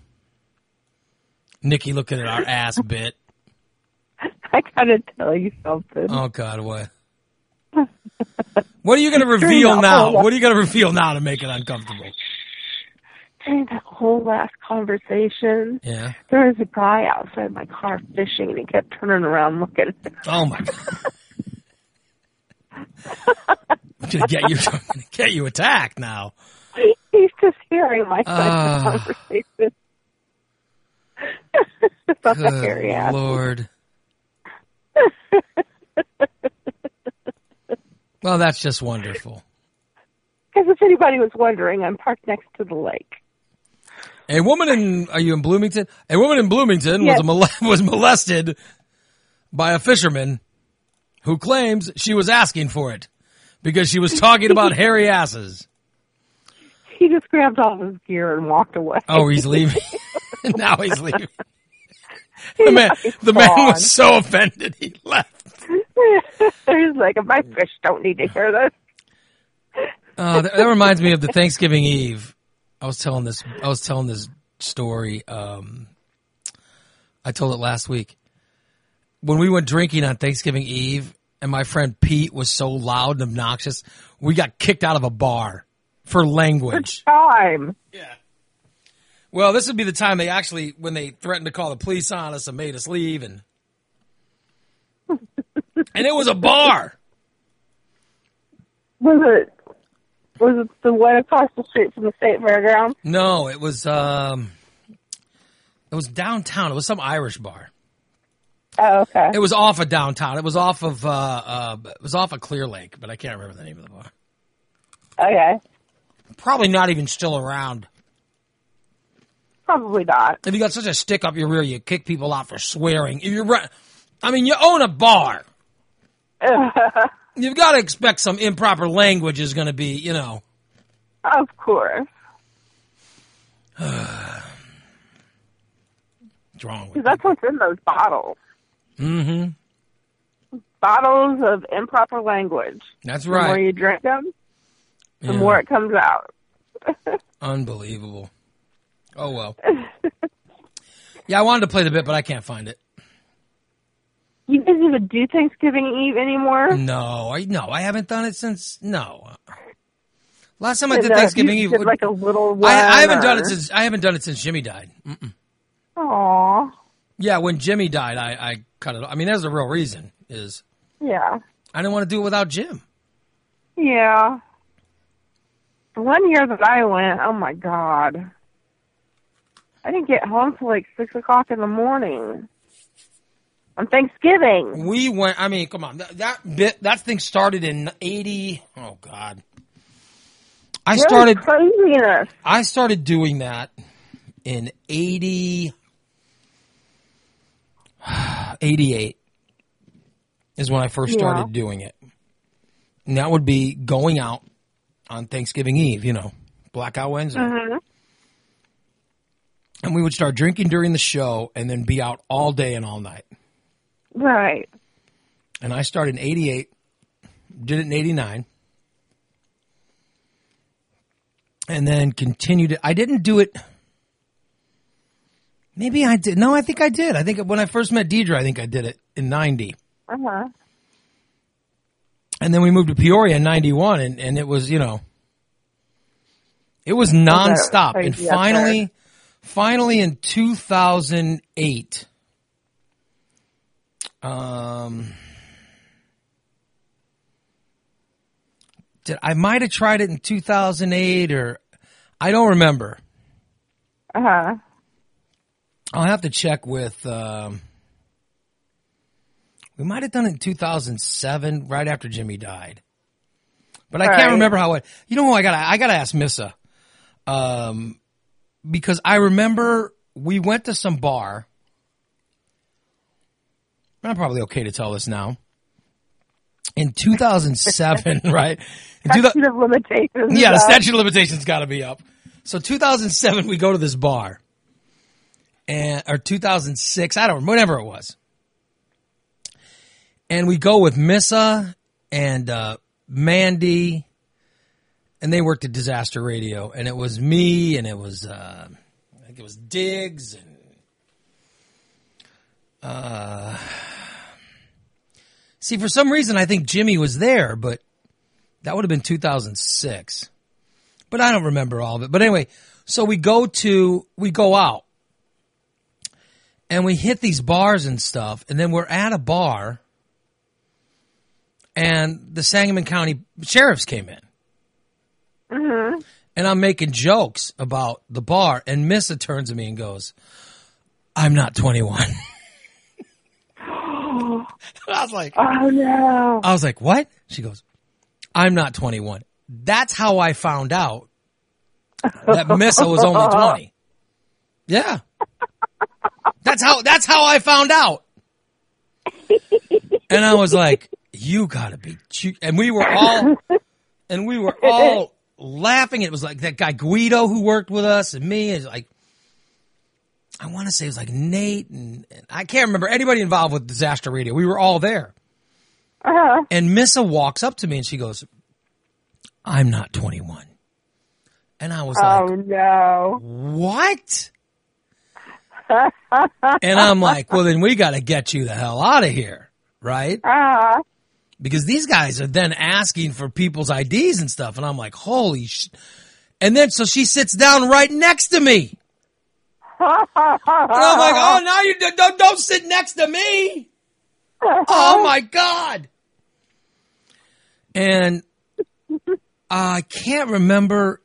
Nikki looking at our ass bit. I gotta tell you something. Oh, God, what? What are you going to reveal now? What are you going to reveal now to make it uncomfortable? During that whole last conversation, Yeah. there was a guy outside my car fishing, and he kept turning around looking. Oh, my God. I'm going to get you attacked now. He's just hearing my side of the conversation. About the hairy ass. Lord. Well, that's just wonderful. Because if anybody was wondering, I'm parked next to the lake. Are you in Bloomington? A woman in Bloomington Yes. was molested by a fisherman who claims she was asking for it because she was talking about hairy asses. He just grabbed all his gear and walked away. Oh, he's leaving. Now he's leaving. The man was so offended he left. He's like, my fish don't need to hear this. That reminds me of the Thanksgiving Eve. I was telling this story. I told it last week. When we went drinking on Thanksgiving Eve, and my friend Pete was so loud and obnoxious, we got kicked out of a bar for language. Time. Yeah. Well, this would be the time when they threatened to call the police on us and made us leave, and it was a bar. Was it the one across the street from the state fairgrounds? No, it was downtown. It was some Irish bar. Oh, okay. It was off of downtown. It was off of Clear Lake, but I can't remember the name of the bar. Okay. Probably not even still around. Probably not. If you got such a stick up your rear, you kick people out for swearing. If you own a bar. You've got to expect some improper language is going to be, Of course. What's wrong with Because that's what's in those bottles. Mm-hmm. Bottles of improper language. That's The more right. you drink them, the Yeah. more it comes out. Unbelievable. Oh, well. Yeah, I wanted to play the bit, but I can't find it. You guys even do Thanksgiving Eve anymore? No, I haven't done it since, no. Last time I did Thanksgiving you Eve. did like a little one. I haven't done it since Jimmy died. Mm-mm. Aww. Yeah, when Jimmy died, I cut it off. I mean, there's the real reason is Yeah. I didn't want to do it without Jim. Yeah. The one year that I went, oh my God. I didn't get home till like 6 o'clock in the morning. On Thanksgiving. We went, come on. That thing started in 80. Oh, God. I Craziness. started doing that in 88 is when I first started doing it. And that would be going out on Thanksgiving Eve, Blackout Wednesday. Mm-hmm. And we would start drinking during the show and then be out all day and all night. Right. And I started in 88, did it in 89. And then continued it. I didn't do it. Maybe I did. No, I think I did. I think when I first met Deidre, I think I did it in 90. Uh-huh. And then we moved to Peoria in 91, and it was, it was nonstop. And finally in 2008, I might have tried it in 2008 or I don't remember. Uh-huh. I'll have to check with, we might have done it in 2007, right after Jimmy died. But I can't remember how it, I gotta ask Missa. because I remember we went to some bar. I'm probably okay to tell this now. In 2007, right? Statute of limitations. Yeah, the statute of limitations got to be up. So 2007, we go to this bar. Or 2006, I don't remember, whatever it was. And we go with Missa and Mandy, and they worked at Disaster Radio. And it was me, and it was, I think it was Diggs, and see, for some reason, I think Jimmy was there, but that would have been 2006. But I don't remember all of it. But anyway, so we go out. And we hit these bars and stuff, and then we're at a bar, and the Sangamon County sheriffs came in. Mm-hmm. And I'm making jokes about the bar, and Missa turns to me and goes, "I'm not 21." I was like, oh no. I was like, what? She goes, "I'm not 21. That's how I found out that Missa was only 20. Yeah. That's how I found out. And I was like, you gotta be, and we were all laughing. It was like that guy Guido who worked with us and me. It's like, I want to say it was like Nate and I can't remember anybody involved with Disaster Radio. We were all there. Uh-huh. And Missa walks up to me and she goes, "I'm not 21. And I was like, oh no. what? And I'm like, well, then we got to get you the hell out of here, right? Because these guys are then asking for people's IDs and stuff. And I'm like, holy shit. And then so she sits down right next to me. And I'm like, oh, now you don't sit next to me. Oh, my God. And I can't remember.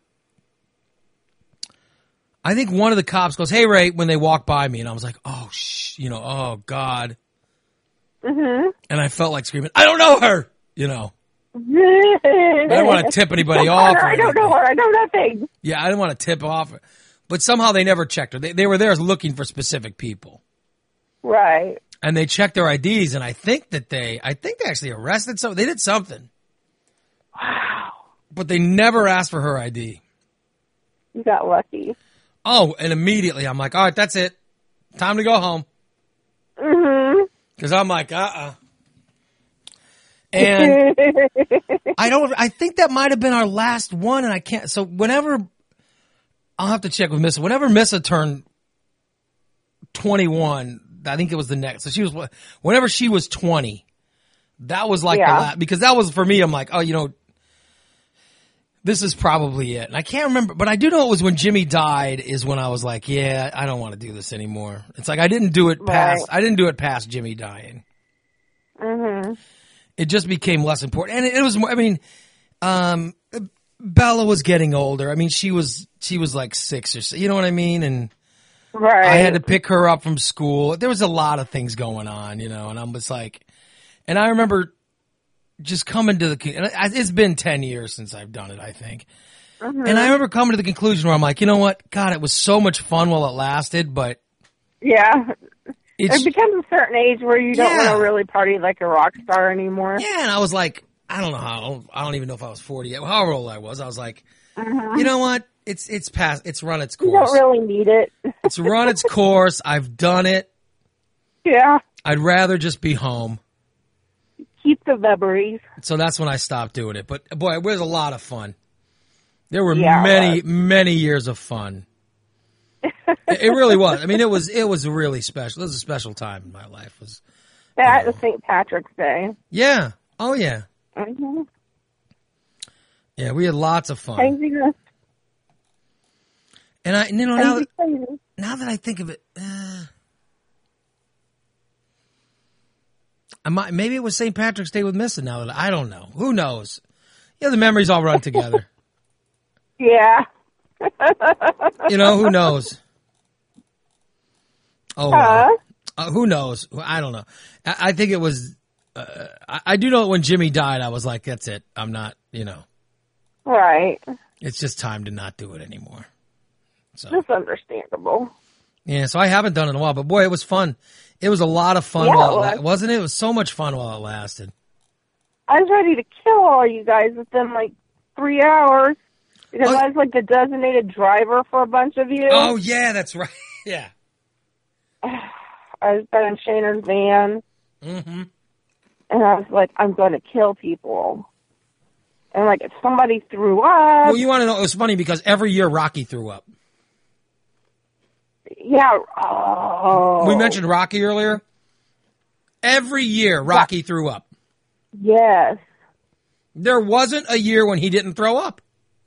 I think one of the cops goes, "Hey, Ray," when they walk by me. And I was like, oh, oh, God. Mm-hmm. And I felt like screaming, "I don't know her," I don't want to tip anybody off. I don't know her. I know nothing. Yeah, I didn't want to tip off. But somehow they never checked her. They were there looking for specific people. Right. And they checked their IDs, and I think they actually arrested someone. They did something. Wow. But they never asked for her ID. You got lucky. Oh, and immediately I'm like, all right, that's it. Time to go home. Mm-hmm. Because I'm like, And I think that might have been our last one, and I can't. So whenever, I'll have to check with Missa. Whenever Missa turned 21, I think it was the next. So whenever she was 20, that was like the last, because that was for me. I'm like, oh, this is probably it. And I can't remember, but I do know it was when Jimmy died is when I was like, yeah, I don't want to do this anymore. It's like I didn't do it past Jimmy dying. Mm-hmm. It just became less important. And it was more, Bella was getting older. I mean, she was like 6 or so, you know what I mean? And right. I had to pick her up from school. There was a lot of things going on, and I'm just like, and I remember just coming to it's been 10 years since I've done it, I think. Mm-hmm. And I remember coming to the conclusion where I'm like, you know what? God, it was so much fun while it lasted, but. Yeah. It becomes a certain age where you don't want to really party like a rock star anymore. Yeah, and I was like, I don't even know if I was 40 yet. However old I was like, you know what? It's past, it's run its course. You don't really need it. It's run its course. I've done it. Yeah. I'd rather just be home. Keep the memories. So that's when I stopped doing it. But boy, it was a lot of fun. There were many years of fun. It really was. I mean, it was really special. It was a special time in my life. It was that was St. Patrick's Day. Yeah. Oh yeah. Mm-hmm. Yeah, we had lots of fun. And now that I think of it, maybe it was St. Patrick's Day with Missa. Now that I don't know, who knows? Yeah, the memories all run together. Yeah. Who knows? Oh, who knows? I don't know. I think it was. I do know when Jimmy died, I was like, "That's it. I'm not." Right. It's just time to not do it anymore. So That's understandable. yeah, so I haven't done it in a while, but boy, it was fun. It was a lot of fun, Yeah, wasn't it? It was so much fun while it lasted. I was ready to kill all you guys within like 3 hours because I was like the designated driver for a bunch of you. Oh yeah, that's right. Yeah. I was in Shayner's van, Mm-hmm. and I was like, I'm going to kill people. And like, if somebody threw up, Well, you want to know? It was funny because every year Rocky threw up. yeah. Oh, We mentioned Rocky earlier. Every year Rocky threw up. yes. There wasn't a year when he didn't throw up.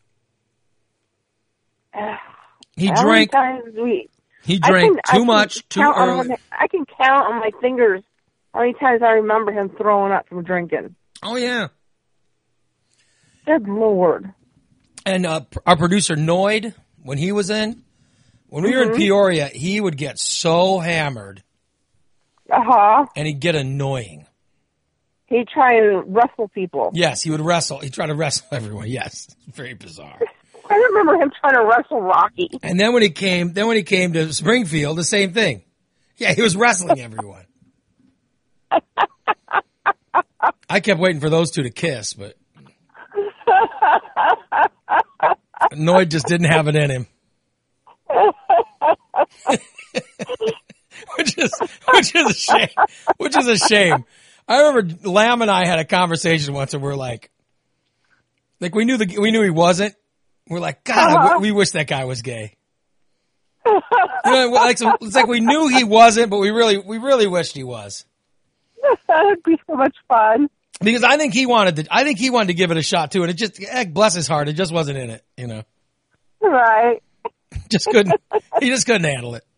He How drank. many times He drank too much, too early. I can count on my fingers how many times I remember him throwing up from drinking. Oh yeah. Good Lord. And our producer Noid, when he was in, when we were in Peoria, he would get so hammered, and he'd get annoying. He'd try to wrestle people. Yes, he would wrestle. He'd try to wrestle everyone. Yes, very bizarre. I remember him trying to wrestle Rocky. And then when he came to Springfield, the same thing. Yeah, he was wrestling everyone. I kept waiting for those two to kiss, but Noid just didn't have it in him. which is a shame. Which is a shame. I remember Lamb and I had a conversation once, and we're like we knew he wasn't. We're like, God, we wish that guy was gay. You know, it's like we knew he wasn't, but we really wished he was. That'd be so much fun. Because I think he wanted to give it a shot too, and it just, bless his heart, it just wasn't in it, you know. Right. He just couldn't handle it.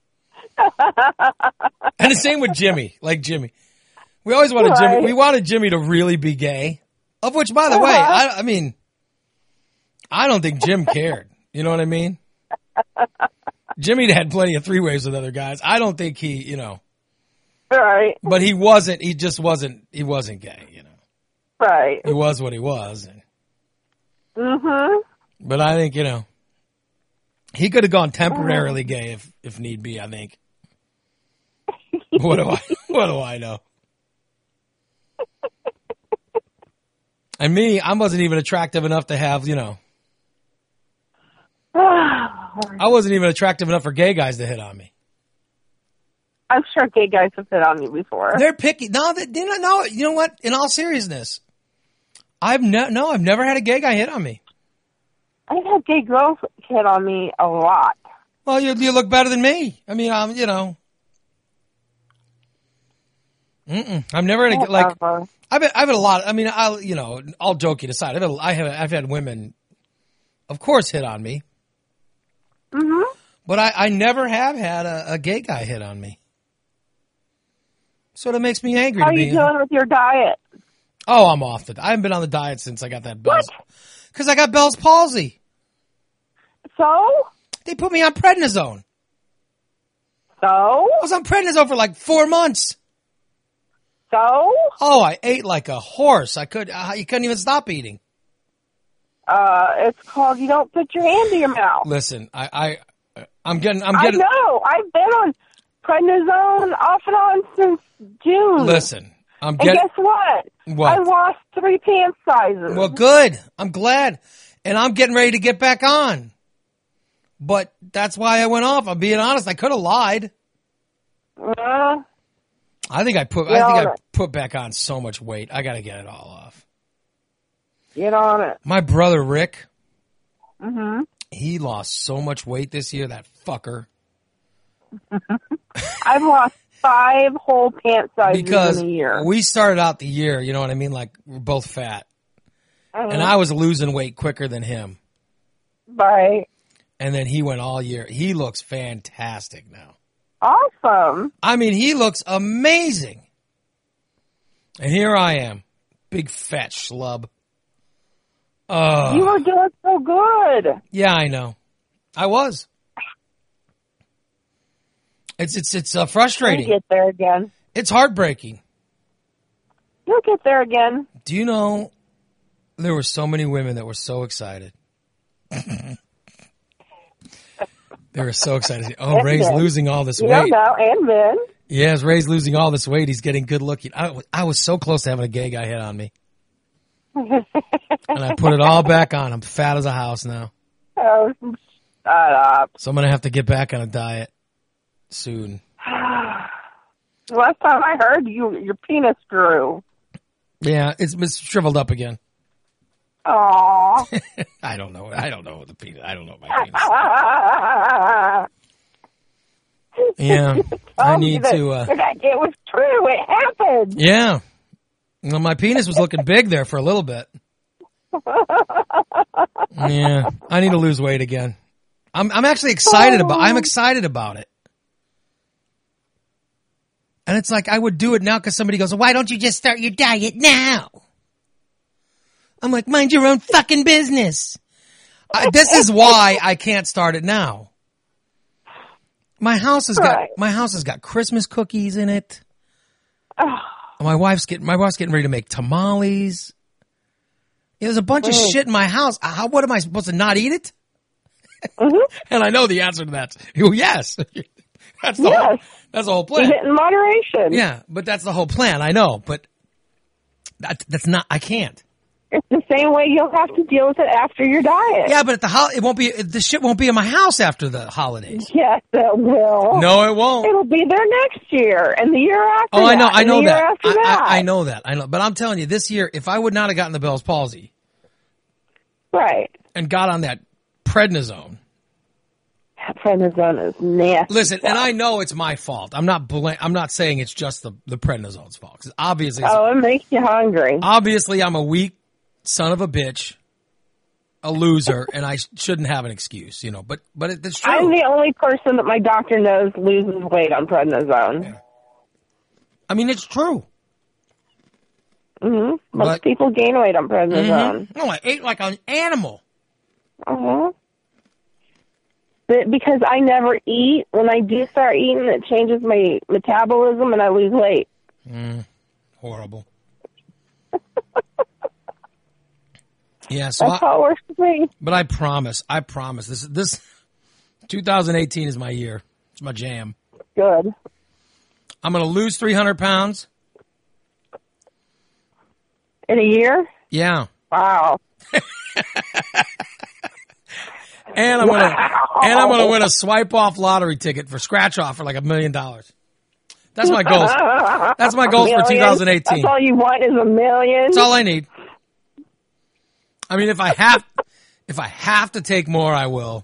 And the same with Jimmy, like Jimmy. We always wanted Jimmy, we wanted Jimmy to really be gay, of which, by the way, I mean, I don't think Jim cared. You know what I mean? Jimmy had plenty of three-ways with other guys. I don't think he, you know. Right. But he just wasn't gay, you know. Right. He was what he was. Mm-hmm. But I think, you know, he could have gone temporarily gay if need be, I think. What do I know? And me, I wasn't even attractive enough to have, you know. I wasn't even attractive enough for gay guys to hit on me. I'm sure gay guys have hit on you before. They're picky. No, you know what? In all seriousness, I've never had a gay guy hit on me. I've had gay girls hit on me a lot. Well, you look better than me. I mean, you know. I've never had I've had a lot. I mean, all joking aside, I've had women, of course, hit on me. Mm-hmm. But I never have had a gay guy hit on me. Sort of makes me angry. How are you doing with your diet? Oh, I'm off it. I haven't been on the diet since I got that Bell's. Because I got Bell's palsy. So? They put me on prednisone. So? I was on prednisone for like 4 months. So? Oh, I ate like a horse. You couldn't even stop eating. It's called you don't put your hand in your mouth. Listen, I'm getting. I know. I've been on prednisone off and on since June. Listen, and guess what? What? I lost 3 pant sizes. Well, good. I'm glad. And I'm getting ready to get back on. But that's why I went off. I'm being honest. I could have lied. I think I put back on so much weight. I got to get it all off. Get on it. My brother Rick, he lost so much weight this year, that fucker. I've lost 5 whole pant sizes because in a year. We started out the year, you know what I mean? Like, we're both fat. And I was losing weight quicker than him. Right. And then he went all year. He looks fantastic now. Awesome. I mean, he looks amazing. And here I am, big fat schlub. You were doing so good. Yeah, I know. I was. It's frustrating. You'll get there again. It's heartbreaking. You'll get there again. Do you know there were so many women that were so excited? They were so excited. Oh, Ray's men. losing all this You weight. don't know, and men. Yes, Ray's losing all this weight. He's getting good looking. I was so close to having a gay guy hit on me. And I put it all back on. I'm fat as a house now. Oh, shut up. So I'm going to have to get back on a diet soon. Last time I heard your penis grew. Yeah, it's shriveled up again. Aww. I don't know. I don't know the penis. I don't know my penis. Yeah, I need to. It was true. It happened. Yeah, well, my penis was looking big there for a little bit. Yeah, I need to lose weight again. I'm actually excited about. I'm excited about it. And it's like I would do it now because somebody goes, "Why don't you just start your diet now?" I'm like, mind your own fucking business. This is why I can't start it now. My house has got Christmas cookies in it. My wife's getting ready to make tamales. There's a bunch of shit in my house. What am I supposed to not eat it? Mm-hmm. And I know the answer to that. Yes. That's the whole plan. Eat it in moderation. Yeah, but that's the whole plan. I know, but that's not. I can't. It's the same way you'll have to deal with it after your diet. Yeah, but it won't be. The shit won't be in my house after the holidays. Yes, it will. No, it won't. It'll be there next year and the year after. Oh, I know that. I know that. I know. But I'm telling you, this year, if I would not have gotten the Bell's palsy, right, and got on that prednisone. Prednisone is nasty. Listen, and I know it's my fault. I'm not saying it's just the prednisone's fault. 'Cause obviously, it makes you hungry. Obviously, I'm a weak son of a bitch, a loser, and I shouldn't have an excuse, you know. But it's true. I'm the only person that my doctor knows loses weight on prednisone. Yeah. I mean, it's true. Mm-hmm. Most people gain weight on prednisone. Mm-hmm. No, I ate like an animal. Uh-huh. But because I never eat, when I do start eating, it changes my metabolism and I lose weight. Horrible. Yeah, so that's how it works with me. But I promise, this 2018 is my year. It's my jam. Good. I'm going to lose 300 pounds. In a year? Yeah. Wow. And I'm gonna win a swipe off lottery ticket for scratch off for like $1 million. That's my goals. That's my goals for 2018. That's all you want is $1 million. That's all I need. I mean, if I have to take more, I will.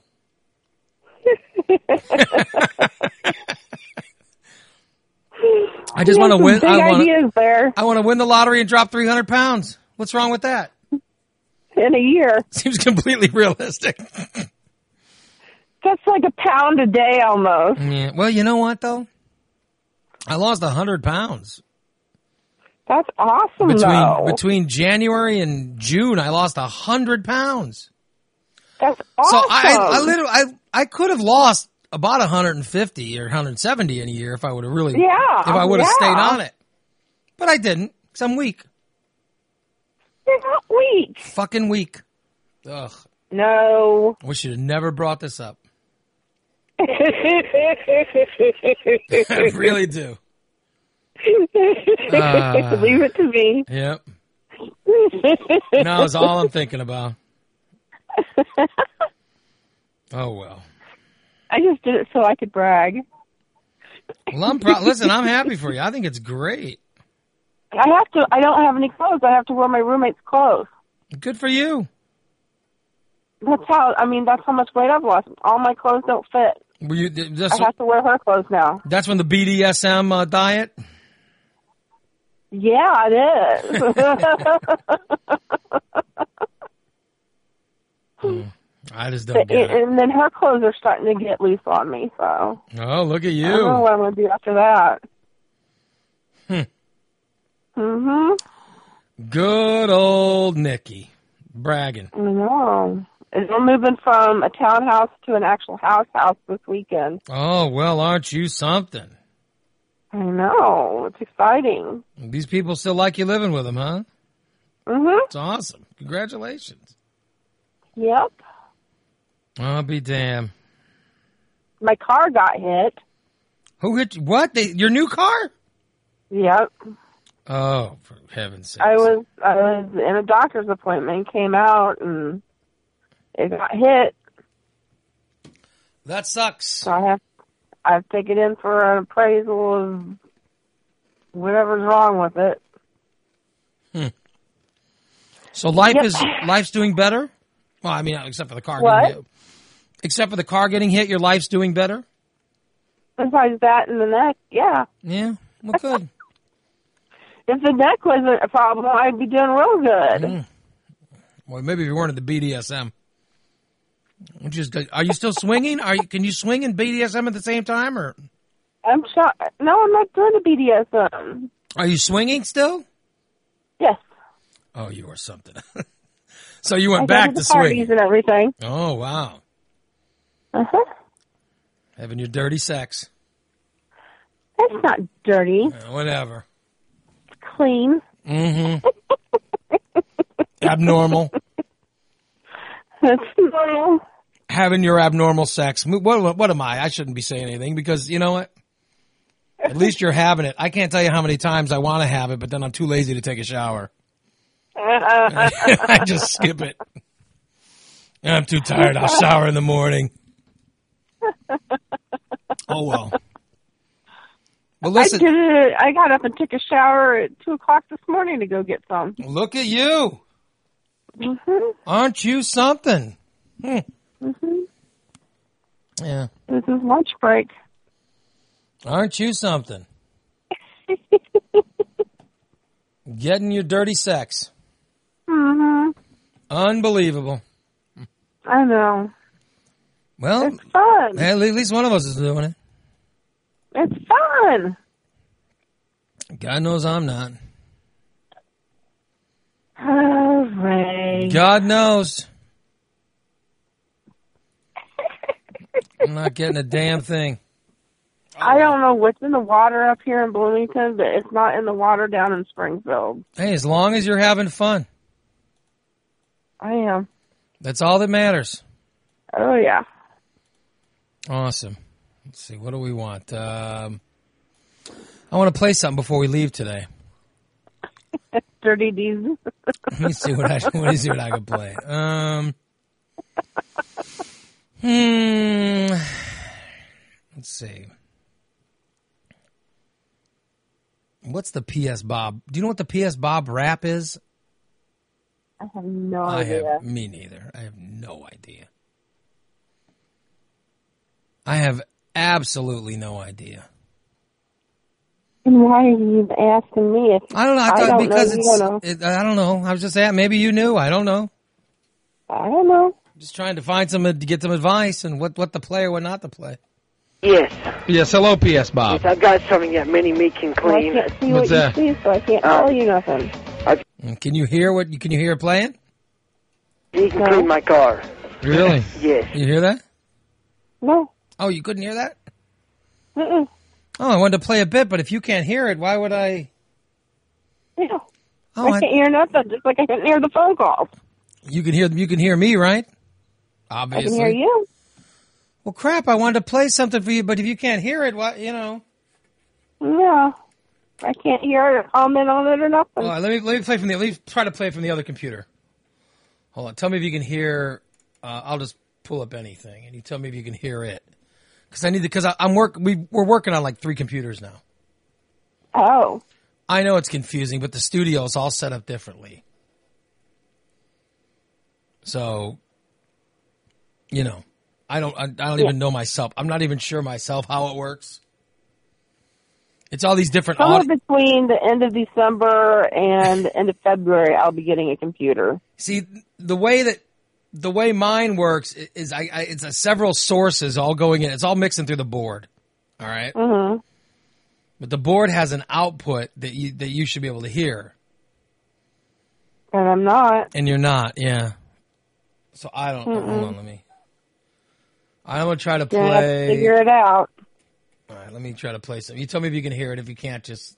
I just want to win. I want to win the lottery and drop 300 pounds. What's wrong with that? In a year. Seems completely realistic. That's like a pound a day almost. Yeah. Well, you know what though? I lost 100 pounds. That's awesome. Between January and June, I lost 100 pounds. That's awesome. So I could have lost about 150 or 170 in a year if I would have if I would have stayed on it. But I didn't because I'm weak. You're not weak. Fucking weak. Ugh. No. I wish you'd have never brought this up. I really do. Leave it to me. Yep. No, it's all I'm thinking about. Oh, well. I just did it so I could brag. Well, listen, I'm happy for you. I think it's great. I don't have any clothes. I have to wear my roommate's clothes. Good for you. That's how much weight I've lost. All my clothes don't fit. I have to wear her clothes now. That's when the BDSM diet? Yeah, it is. I just don't get it. And then her clothes are starting to get loose on me, so. Oh, look at you. I don't know what I'm going to do after that. Mm-hmm. Good old Nikki. Bragging. I know. And we're moving from a townhouse to an actual house this weekend. Oh, well, aren't you something? I know. It's exciting. These people still like you living with them, huh? Mm-hmm. It's awesome. Congratulations. Yep. I'll be damned. my car got hit. Who hit you? What? Your new car? Yep. Oh, for heaven's sake! I was in a doctor's appointment, came out, and it got hit. That sucks. So I've taken in for an appraisal of whatever's wrong with it. So life's doing better? Well, I mean, except for the car getting hit. Except for the car getting hit, your life's doing better? Besides that and the neck, yeah. Yeah, well, good. If the neck wasn't a problem, I'd be doing real good. Well, maybe if you weren't at the BDSM. Are you still swinging? Can you swing in BDSM at the same time, or? I'm no, I'm not doing the BDSM. Are you swinging still? Yes. Oh, you are something. So you went back to swinging and everything. Oh, wow. Having your dirty sex. That's not dirty. Whatever. It's clean. Mm-hmm. Abnormal. That's normal. Having your abnormal sex. What am I? I shouldn't be saying anything because, you know what? At least you're having it. I can't tell you how many times I want to have it, but then I'm too lazy to take a shower. I just skip it. I'm too tired. I'll shower in the morning. Oh, well. Well, listen. I got up and took a shower at 2 o'clock this morning to go get some. Look at you. Mm-hmm. Aren't you something? Mm-hmm. Yeah. This is lunch break. Aren't you something? Getting your dirty sex. Mm-hmm. Unbelievable. I know. Well, it's fun. At least one of us is doing it. It's fun. God knows I'm not. Oh, Ray. God knows. I'm not getting a damn thing. I don't know what's in the water up here in Bloomington, but it's not in the water down in Springfield. Hey, as long as you're having fun. I am. That's all that matters. Oh, yeah. Awesome. Let's see. What do we want? I want to play something before we leave today. Dirty D's. Let me see what I can play. Let's see. What's the P.S. Bob? Do you know what the P.S. Bob rap is? I have no idea. Me neither. I have no idea. I have absolutely no idea. And why are you asking me? I don't know. I don't know. I was just saying, maybe you knew. I don't know. I don't know. Just trying to find to get some advice and what to play or what not to play. Yes. Yes, hello, P.S. Bob. Yes, I've got something that Mini Me can clean. Well, I can't see what you see, so I can't tell you nothing. Can you hear can you hear it playing? He can clean my car. Really? Yes. You hear that? No. Oh, you couldn't hear that? Mm-mm. Oh, I wanted to play a bit, but if you can't hear it, why would I? Yeah. Oh, I can't hear nothing, just like I couldn't hear the phone calls. You can hear me, right? Obviously. I can hear you. Well, crap, I wanted to play something for you, but if you can't hear it, why, Yeah. I can't hear it or comment on it or nothing. All right, let me play let me try to play from the other computer. Hold on. Tell me if you can hear, I'll just pull up anything and you tell me if you can hear it. Because we're working on like 3 computers now. Oh. I know it's confusing, but the studio is all set up differently. So, I don't even know myself. I'm not even sure myself how it works. It's all these different. Somewhere between the end of December and the end of February, I'll be getting a computer. See, the way mine works is it's several sources all going in. It's all mixing through the board. All right. Mm-hmm. But the board has an output that you should be able to hear. And I'm not. And you're not, yeah. So I don't. Hold on, I'm gonna try to play. Yeah, figure it out. All right, let me try to play something. You tell me if you can hear it. If you can't, just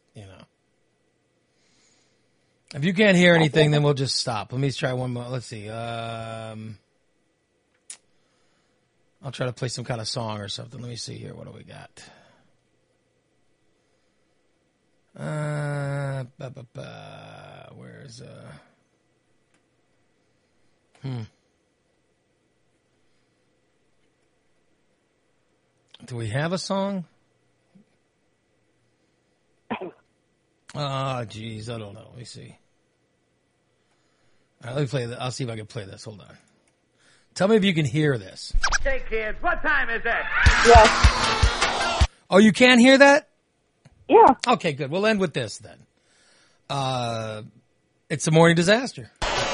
If you can't hear anything, then we'll just stop. Let me try one more. Let's see. I'll try to play some kind of song or something. Let me see here. What do we got? Where's Do we have a song? Oh, geez, I don't know. Let me see. All right, let me play this. I'll see if I can play this. Hold on. Tell me if you can hear this. Hey, kids, what time is it? Yes. Oh, you can't hear that? Yeah. Okay, good. We'll end with this then. It's a morning disaster.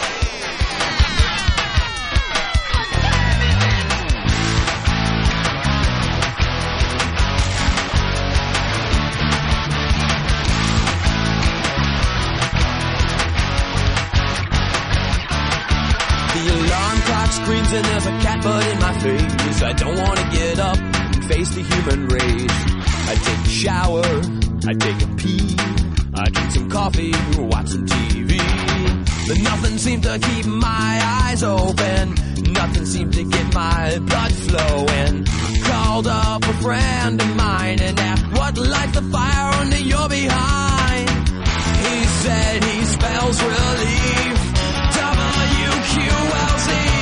Screams and there's a cat butt in my face. I don't want to get up and face the human race. I take a shower, I take a pee, I drink some coffee, watch some TV. But nothing seemed to keep my eyes open, nothing seemed to get my blood flowing. Called up a friend of mine and asked what lights the fire under your behind. He said he spells relief, WQLZ.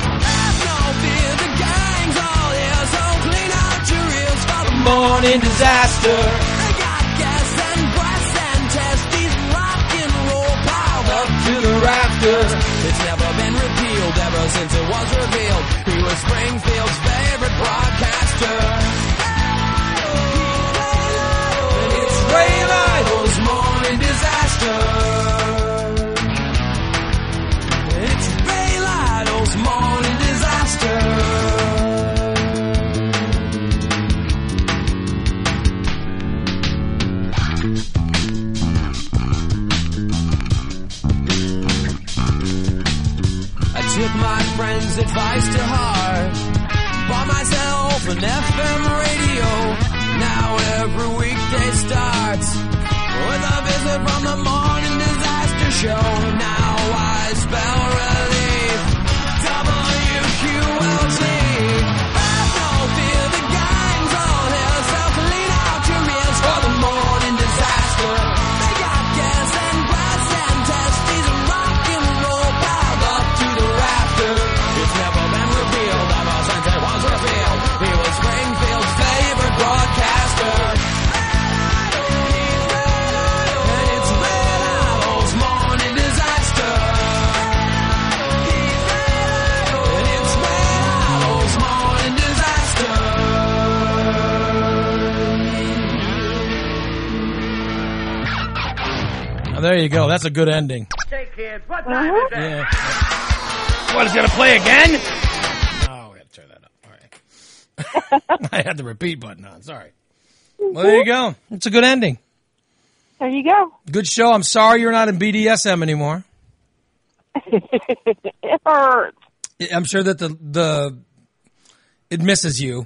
Morning disaster. They got gas and breasts and testes, rock and roll piled up To the rafters. It's never been repealed ever since it was revealed. He was Springfield's favorite broadcaster. And it's Ray Lytle's morning disaster. It's Ray Lytle's morning disaster. Took my friend's advice to heart. Bought myself an FM radio. Now every weekday starts with a visit from the morning disaster show. Now I spell relief, WQLZ. Have no fear, the gang's all here. So clean out your ears for the morning disaster. They got gas and brass and testes and rock and roll piled up to the it's never been revealed ever since it was revealed. He was Springfield's favorite broadcaster. And it's Red Idol's morning disaster. And it's Red Idol's morning disaster. Oh, there you go. That's a good ending. Hey, kids, what time is it? Yeah. What, it's going to play again? Oh, we got to turn that up. All right. I had the repeat button on. Sorry. Well, there you go. It's a good ending. There you go. Good show. I'm sorry you're not in BDSM anymore. It hurts. I'm sure that it misses you.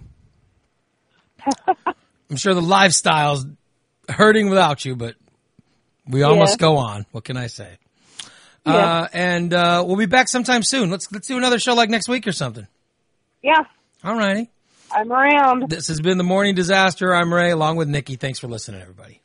I'm sure the lifestyle's hurting without you, but we all must go on. What can I say? Yeah. And we'll be back sometime soon. Let's do another show like next week or something. Yeah. All righty. I'm around. This has been The Morning Disaster. I'm Ray, along with Nikki. Thanks for listening, everybody.